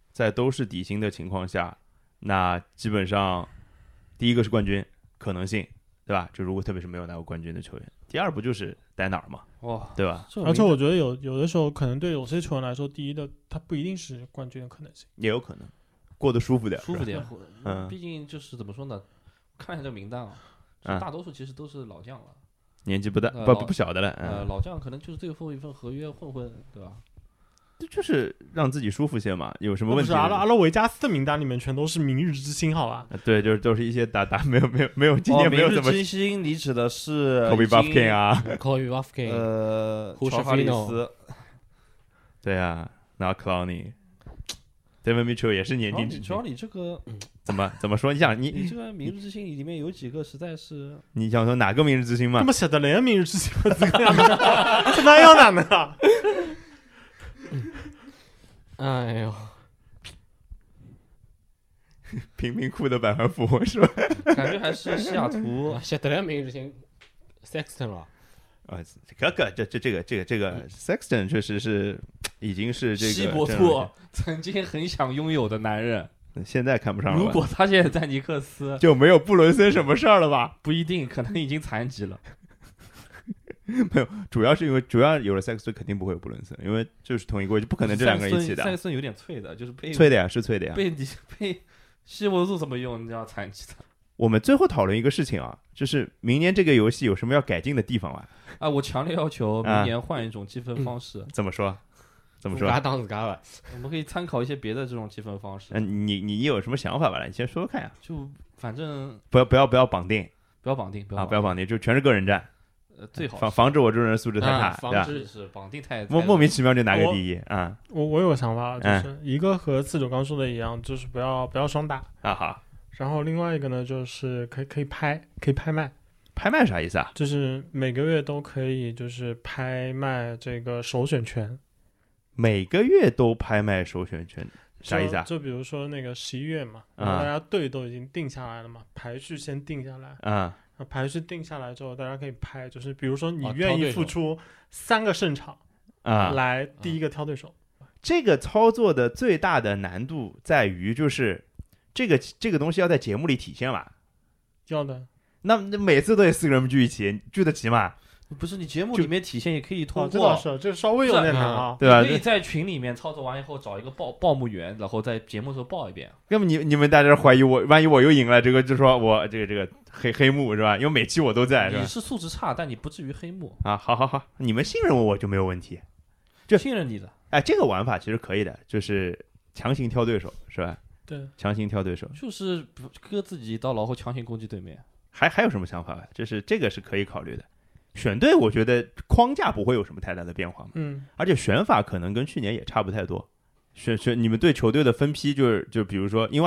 那基本上第一个是冠军可能性，对吧？就如果特别是没有拿过冠军的球员，第二不就是待哪儿嘛，对吧？ 而且我觉得有的时候可能对有些球员来说，第一的他不一定是冠军的可能性， 也有可能过得舒服点。 毕竟就是怎么说呢？看一下这个名单大多数其实都是老将了， 年纪不大不小的了。 老将可能就是最后一份合约混，对吧？ 就是让自己舒服些嘛，有什么问题？ 不是阿拉维加斯的名单里面全都是明日之星，好吧？ 对，就是都是一些打没有今年没有怎么。 明日之星，你指的是 Kobe Buffkin 啊 ，Kobe Buffkin， 乔哈里斯， 对啊，然后 Clowney。David Mitchell 也是年轻之。 主要你这个怎么说？你想你这个明日之星里面有几个实在是？ 你想说哪个明日之星嘛？ 那么写的连明日之星这个样子，这哪有哪能啊？ 哎呦， 贫民窟的百万富翁是吧？ 感觉还是西雅图写的连明日之星 Sexton 了。 这个 Sexton 确实是已经是这个西伯特曾经很想拥有的男人， 现在看不上了。 如果他现在在尼克斯， 就没有布伦森什么事儿了吧？ 不一定，可能已经残疾了。 没有，主要有了塞克斯肯定不会有布伦森，因为就是同一个位置，不可能这两个人一起的。 塞克斯有点脆的，就是脆的呀，是脆的呀。 被西伯特怎么用？你要残疾的。 我们最后讨论一个事情啊，就是明年这个游戏有什么要改进的地方吗？ 我强烈要求明年换一种积分方式。 怎么说？ 我们可以参考一些别的这种积分方式。 你有什么想法吧？你先说说看呀。 就反正不要绑定， 不要绑定， 就全是个人战。 最好防止我这种人素质太差， 防止是绑定太莫名其妙就拿个第一啊！ 我有个想法，就是一个和四九刚说的一样，就是不要双打啊好。 然后另外一个呢，就是可以拍卖。 拍卖啥意思啊？ 就是每个月都可以就是拍卖这个首选权。 每个月都拍卖首选权啥意思啊？ 就比如说那个11月嘛，然后大家队都已经定下来了嘛，排序先定下来啊。排序定下来之后，大家可以拍，就是比如说你愿意付出3个胜场来第一个挑对手。 这个操作的最大的难度在于，就是这个东西要在节目里体现吧？ 要的。 那每次都得4个人聚一起，聚得齐嘛？ 不是，你节目里面体现也可以通过。 这倒是，这稍微有点难啊， 对吧？ 可以在群里面操作完以后找一个报幕员，然后在节目的时候报一遍。 要么你们大家怀疑我，万一我又赢了，这个就说我这个黑幕是吧？因为每期我都在，是吧？ 你是素质差，但你不至于黑幕啊。好，你们信任我就没有问题， 就信任你的。 这个玩法其实可以的，就是强行挑对手，是吧？ 对， 强行挑对手， 就是割自己一刀，然后强行攻击对面。 还有什么想法？就是这个是可以考虑的。选队我觉得框架不会有什么太大的变化嘛，而且选法可能跟去年也差不太多。选你们对球队的分批就比如说，因为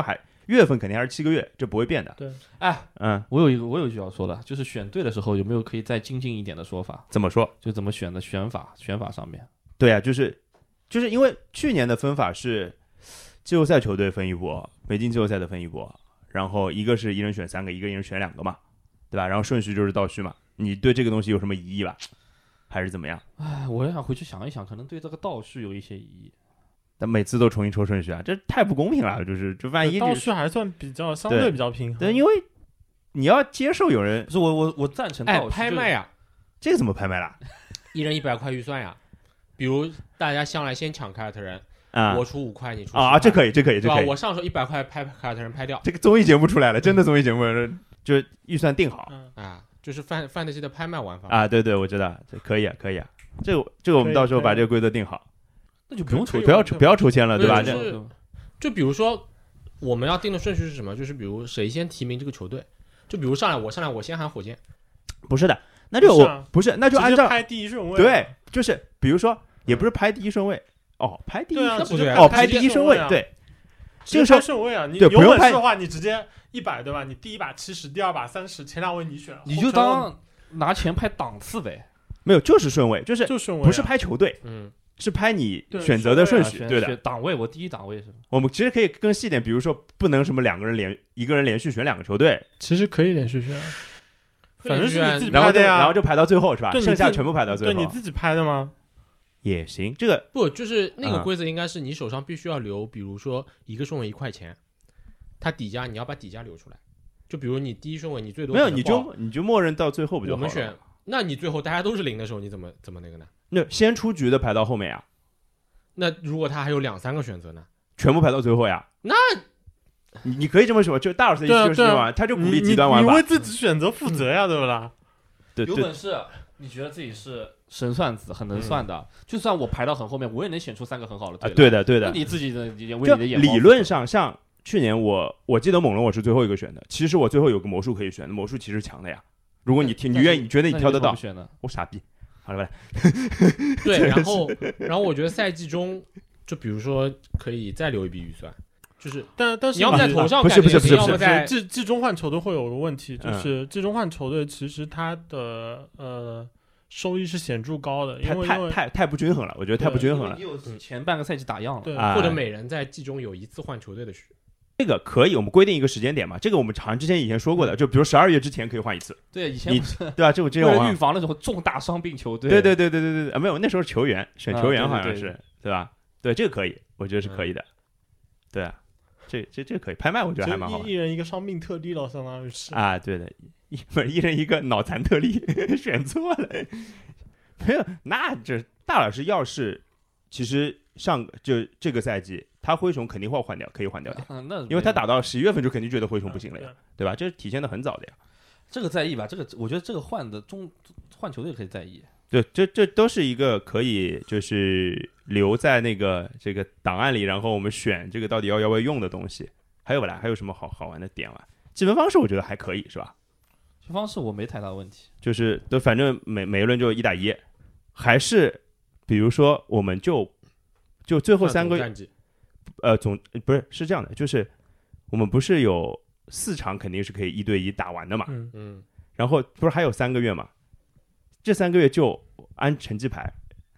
月份肯定还是7个月，这不会变的。 对， 我有一句要说的，就是选队的时候有没有可以再精进一点的说法？ 怎么说？ 就怎么选的选法上面。 对啊，就是因为去年的分法是季后赛球队分一波，没进季后赛的分一波，然后一个是一人选3个，一个人选2个嘛，对吧？然后顺序就是倒序嘛。你对这个东西有什么疑义吧？还是怎么样？ 我也想回去想一想，可能对这个倒序有一些疑义。 但每次都重新抽顺序啊，这太不公平了。就万一倒序还算相对比较平衡。 对，因为你要接受有人不是我赞成倒序。 拍卖呀， 这个怎么拍卖啦？ 一人100块预算呀。比如大家向来先抢凯尔特人，我出5块，你出啊，这可以， 对吧？我上手100块拍凯尔特人拍掉。 这个综艺节目出来了，真的综艺节目就预算定好就是fantasy的拍卖玩法啊。对，我知道，这可以啊。这个我们到时候把这个规则定好。 那就不用不要抽签了，对吧？ 就比如说我们要定的顺序是什么？就是比如谁先提名这个球队，就比如我上来我先喊火箭， 不是的，那就那就按照拍第一顺位。 对，就是比如说也不是排第一顺位排第一顺位排第一顺位，对， 这个顺位啊，你有本事的话，你直接100对吧？你第一把70，第二把30，前2位你选， 你就当拿钱拍档次呗。 没有，就是顺位，就顺位，不是拍球队，是拍你选择的顺序，对的。 档位，我第一档位是。 我们其实可以更细点，比如说不能什么一个人连续选2个球队， 其实可以连续选，反正是你自己拍的呀， 然后就排到最后是吧？剩下全部排到最后。 对，你自己拍的吗？ 也行，这个不就是那个规则应该是你手上必须要留，比如说一个顺位1块钱，它底价你要把底价留出来。就比如你第一顺位你最多没有，你就默认到最后不就好了？ 我们选，那你最后大家都是0的时候，你怎么那个呢？ 那先出局的排到后面呀。 那如果他还有2-3个选择呢？ 全部排到最后呀。 那你可以这么说，就大老师的意思就是嘛，他就鼓励极端玩法。 你为自己选择负责呀，对不啦？ 对， 有本事你觉得自己是神算子，很能算的，就算我排到很后面，我也能选出3个很好的队。 对的。 那你自己的为你的眼光。 理论上，像去年我记得猛龙我是最后一个选的，其实我最后有个魔术可以选，魔术其实强的呀。如果你愿意，你觉得你挑得到，我傻逼。好了吧。 对，然后我觉得赛季中，就比如说可以再留一笔预算，就是但是你要在头上， 不是， 季中换球队会有个问题，就是季中换球队其实它的收益是显著高的，因为太不均衡了，我觉得太不均衡了。 你有前半个赛季打样了， 对，或者每人在季中有1次换球队的这个可以，我们规定一个时间点嘛。这个我们好像之前说过的，就比如12月之前可以换1次。 对，以前不是对吧？这我之前为了预防那种重大伤病球队。 对啊，没有，那时候球员选球员好像是对吧？对，这个可以，我觉得是可以的。对啊，这可以拍卖，我觉得还蛮好玩。 一人一个伤病特例了，相当于是啊，对的，一人一个脑残特例，选错了。没有，那这大老师要是其实就这个赛季。他灰熊肯定会换掉，可以换掉的，因为他打到11月份就肯定觉得灰熊不行了呀，对吧？这体现的很早的呀。 这个在意吧？我觉得这个换球队可以在意。 对，这都是一个可以就是留在这个档案里，然后我们选这个到底要不要用的东西。还有什么好玩的点吧？积分方式我觉得还可以，是吧？ 积分方式我没太大问题， 就是反正每一轮就1打1，还是比如说我们就最后3个月。不是这样的，就是我们不是有4场肯定是可以1对1打完的嘛，然后不是还有3个月嘛，这3个月就按成绩排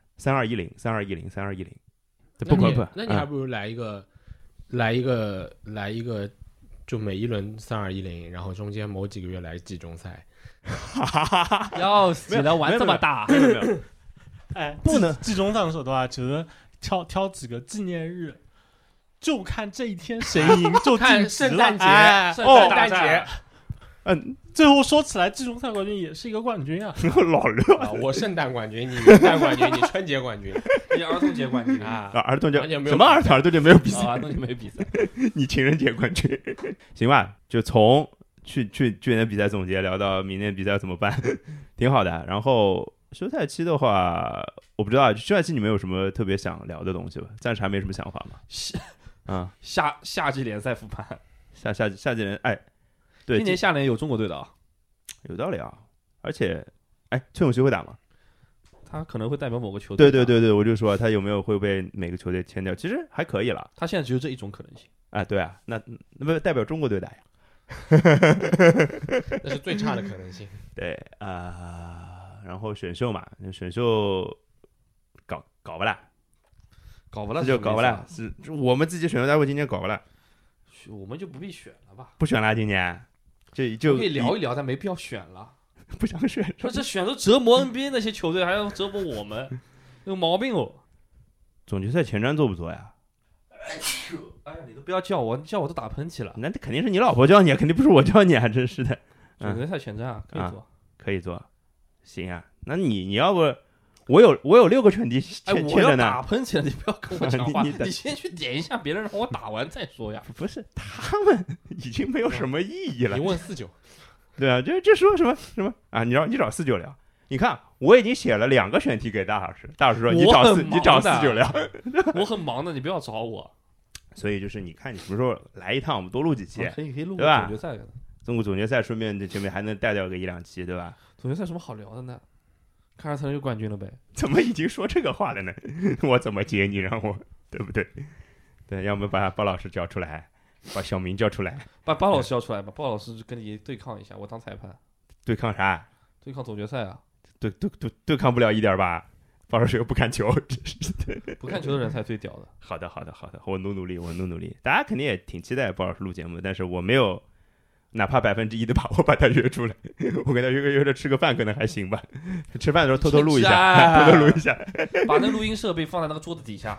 ，3210、3210、3210，不， 那你还不如来一个，就每一轮3210，然后中间某几个月来季中赛， 要死了，玩这么大， 没有， 哎，不能季中赛的时候的话，只能挑几个纪念日。就看这一天谁赢，就看圣诞节， 圣诞节。最后说起来，季中赛冠军也是一个冠军啊。 老热， 我圣诞冠军，你元旦冠军，你春节冠军， 你儿童节冠军啊，儿童节什么儿童节没有比赛， 儿童节没有比赛， 你情人节冠军，行吧？就从去年比赛总结聊到明年比赛怎么办，挺好的。然后休赛期的话，我不知道休赛期你们有什么特别想聊的东西吧？暂时还没什么想法嘛。 夏季联赛复盘， 夏季联哎，对， 今年夏联有中国队的啊， 有道理啊。而且，崔永熙会打吗？ 他可能会代表某个球队。 对，我就说他有没有会被每个球队签掉，其实还可以了。 他现在只有这一种可能性啊，对啊，那不代表中国队打呀？ 那是最差的可能性。 对然后选秀嘛，选秀搞不啦？ 搞不了就搞不了，是我们自己选秀大会今年搞不了， 我们就不必选了吧？ 不选了，今年就可以聊一聊，但没必要选了。 不想选， 说这选都折磨 NBA 那些球队，还要折磨我们，有毛病哦。 总决赛前瞻做不做呀？ 哎呀，你都不要叫我，你叫我都打喷嚏了。 那肯定是你老婆叫你，肯定不是我叫你啊！真是的。 总决赛前瞻可以做， 可以做，行啊。那你要不，我有6个拳敌欠着呢。 我要打喷嚏了，你不要跟我讲话。你先去点一下别人，让我打完再说呀。 不是，他们已经没有什么意义了。 你问49。 对啊，就说什么啊？你找49聊。你看，我已经写了2个选题给大老师，大老师说你找49聊。 我很忙的，你不要找我。 所以就是你看，你什么时候来一趟，我们多录几期， 可以录对吧？ 总决赛的， 中国总决赛顺便这前面还能带掉个1-2期，对吧？ 总决赛有什么好聊的呢？卡尔特人有冠军了呗？ 怎么已经说这个话了呢？我怎么接你让我，对不对？对，要么把包老师叫出来。把小明叫出来， 把包老师叫出来吧。包老师跟你对抗一下，我当裁判。 对抗啥？ 对抗总决赛啊！ 对抗不了1.8。包老师又不看球， 不看球的人才最屌的。 好的，我努力。大家肯定也挺期待包老师录节目，但是我没有哪怕1%的把握把他约出来。我跟他约着吃个饭可能还行吧。吃饭的时候偷偷录一下， 把那录音设备放在那个桌子底下。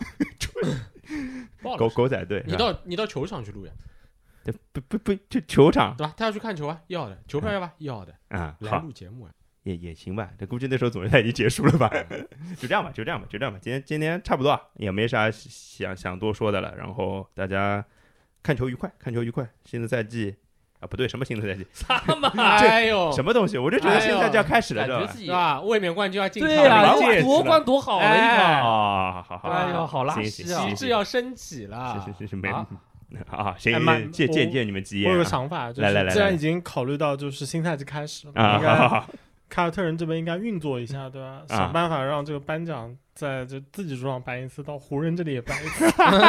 狗仔队， 你到球场去录呀？ 不，就球场对吧？他要去看球啊，要的。球票要吧？要的啊。 来录节目啊， 也行吧。这估计那时候总决赛已经结束了吧？就这样吧。今天差不多，也没啥想多说的了。然后大家看球愉快。新的赛季啊，不对，什么新的赛季？ 哎呦， 什么东西？我就觉得新的赛季要开始了， 是吧？卫冕冠军要进场， 对呀，夺冠多好了一个啊！好， 哎呦，好拉稀啊！ 旗帜要升起了， 是没啊，行，借你们吉言。 我有个想法，就是既然已经考虑到就是新赛季开始了，应该凯尔特人这边应该运作一下，对吧？想办法让这个颁奖在这自己主场颁一次，到湖人这里也颁一次。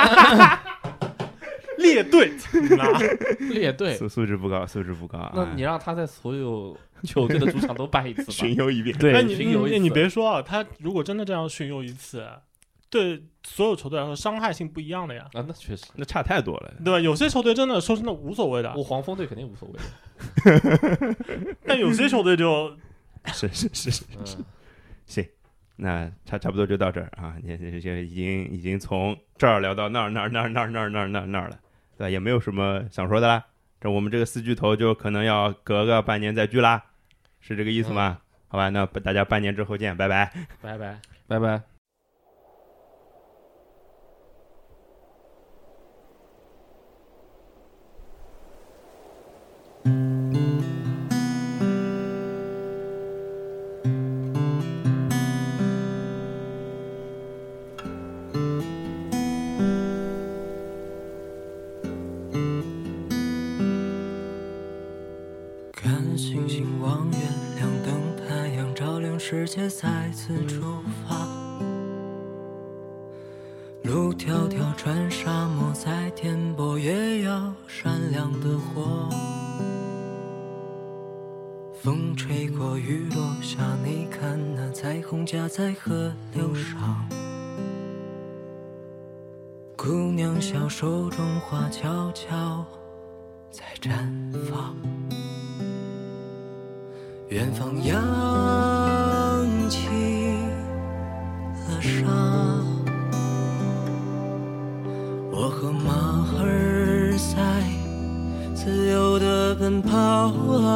列队素质不高那你让他在所有球队的主场都颁一次吧， 巡游一遍。 对，你别说啊，他如果真的这样巡游一次，对所有球队来说伤害性不一样的呀。 啊，那确实， 那差太多了， 对吧？有些球队真的说真的无所谓的， 我黄蜂队肯定无所谓的， 但有些球队就是行。那差不多就到这儿啊！你已经从这儿聊到那儿了，对吧？也没有什么想说的啦。这我们这个4巨头就可能要隔个半年再聚啦，是这个意思吗？好吧，那大家半年之后见，拜拜。 世界再次出发，路迢迢穿沙漠，再颠簸也要闪亮的火。风吹过雨落下，你看那彩虹架在河流上，姑娘笑，手中花悄悄在绽放，远方扬起了沙，我和马儿在自由地奔跑，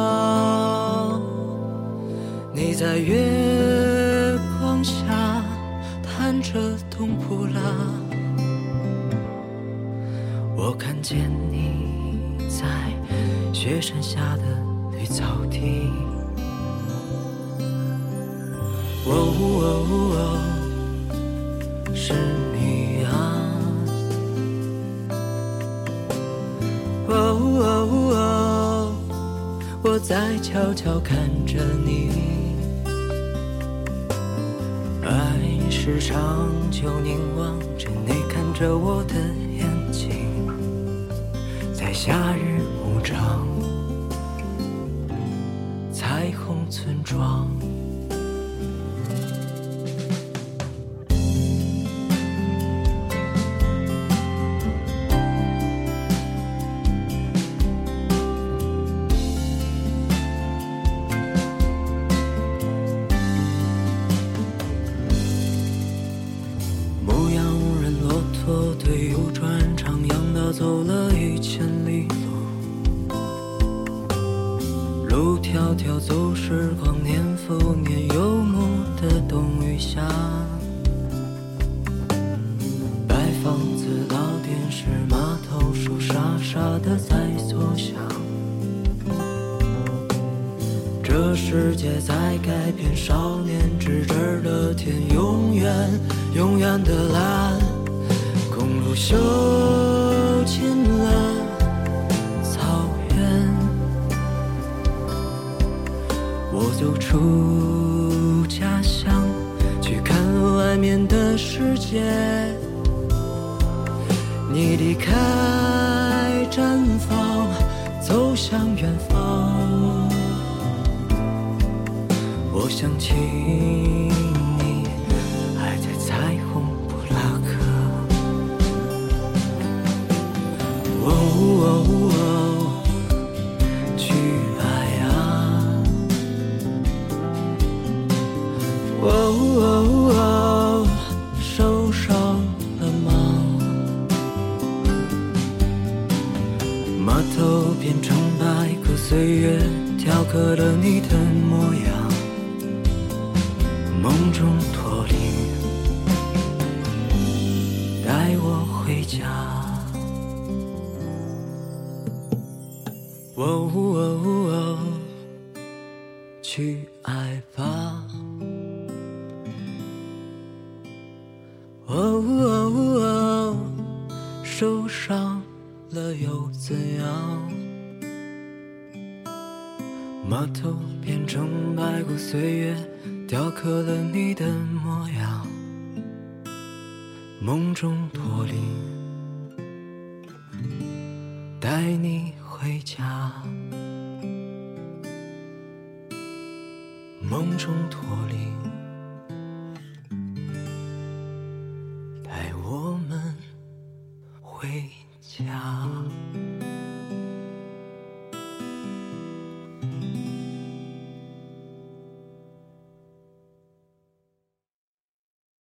你在月光下弹着冬普拉，我看见你在雪山下的绿草地，是你啊，我在悄悄看着你， 时长久凝望着你看着我的眼睛，在夏日牧场，彩虹村庄。走了1000里路，路迢迢走时光，年复年游牧的冬与夏。白房子、老电视、码头，树傻傻的在作响。这世界在改变，少年直直的天，永远永远的蓝。公路修进了草原，我走出家乡，去看外面的世界。你离开毡房，走向远方，我想起你还在彩虹布拉克。去爱啊，受伤了吗？码头变成白鸽，岁月雕刻了你的模样，梦中驼铃带我回家。去爱吧，受伤了又怎样？码头变成白骨，岁月雕刻了你的模样，梦中驼铃带你回家。梦中驼铃带我们回家。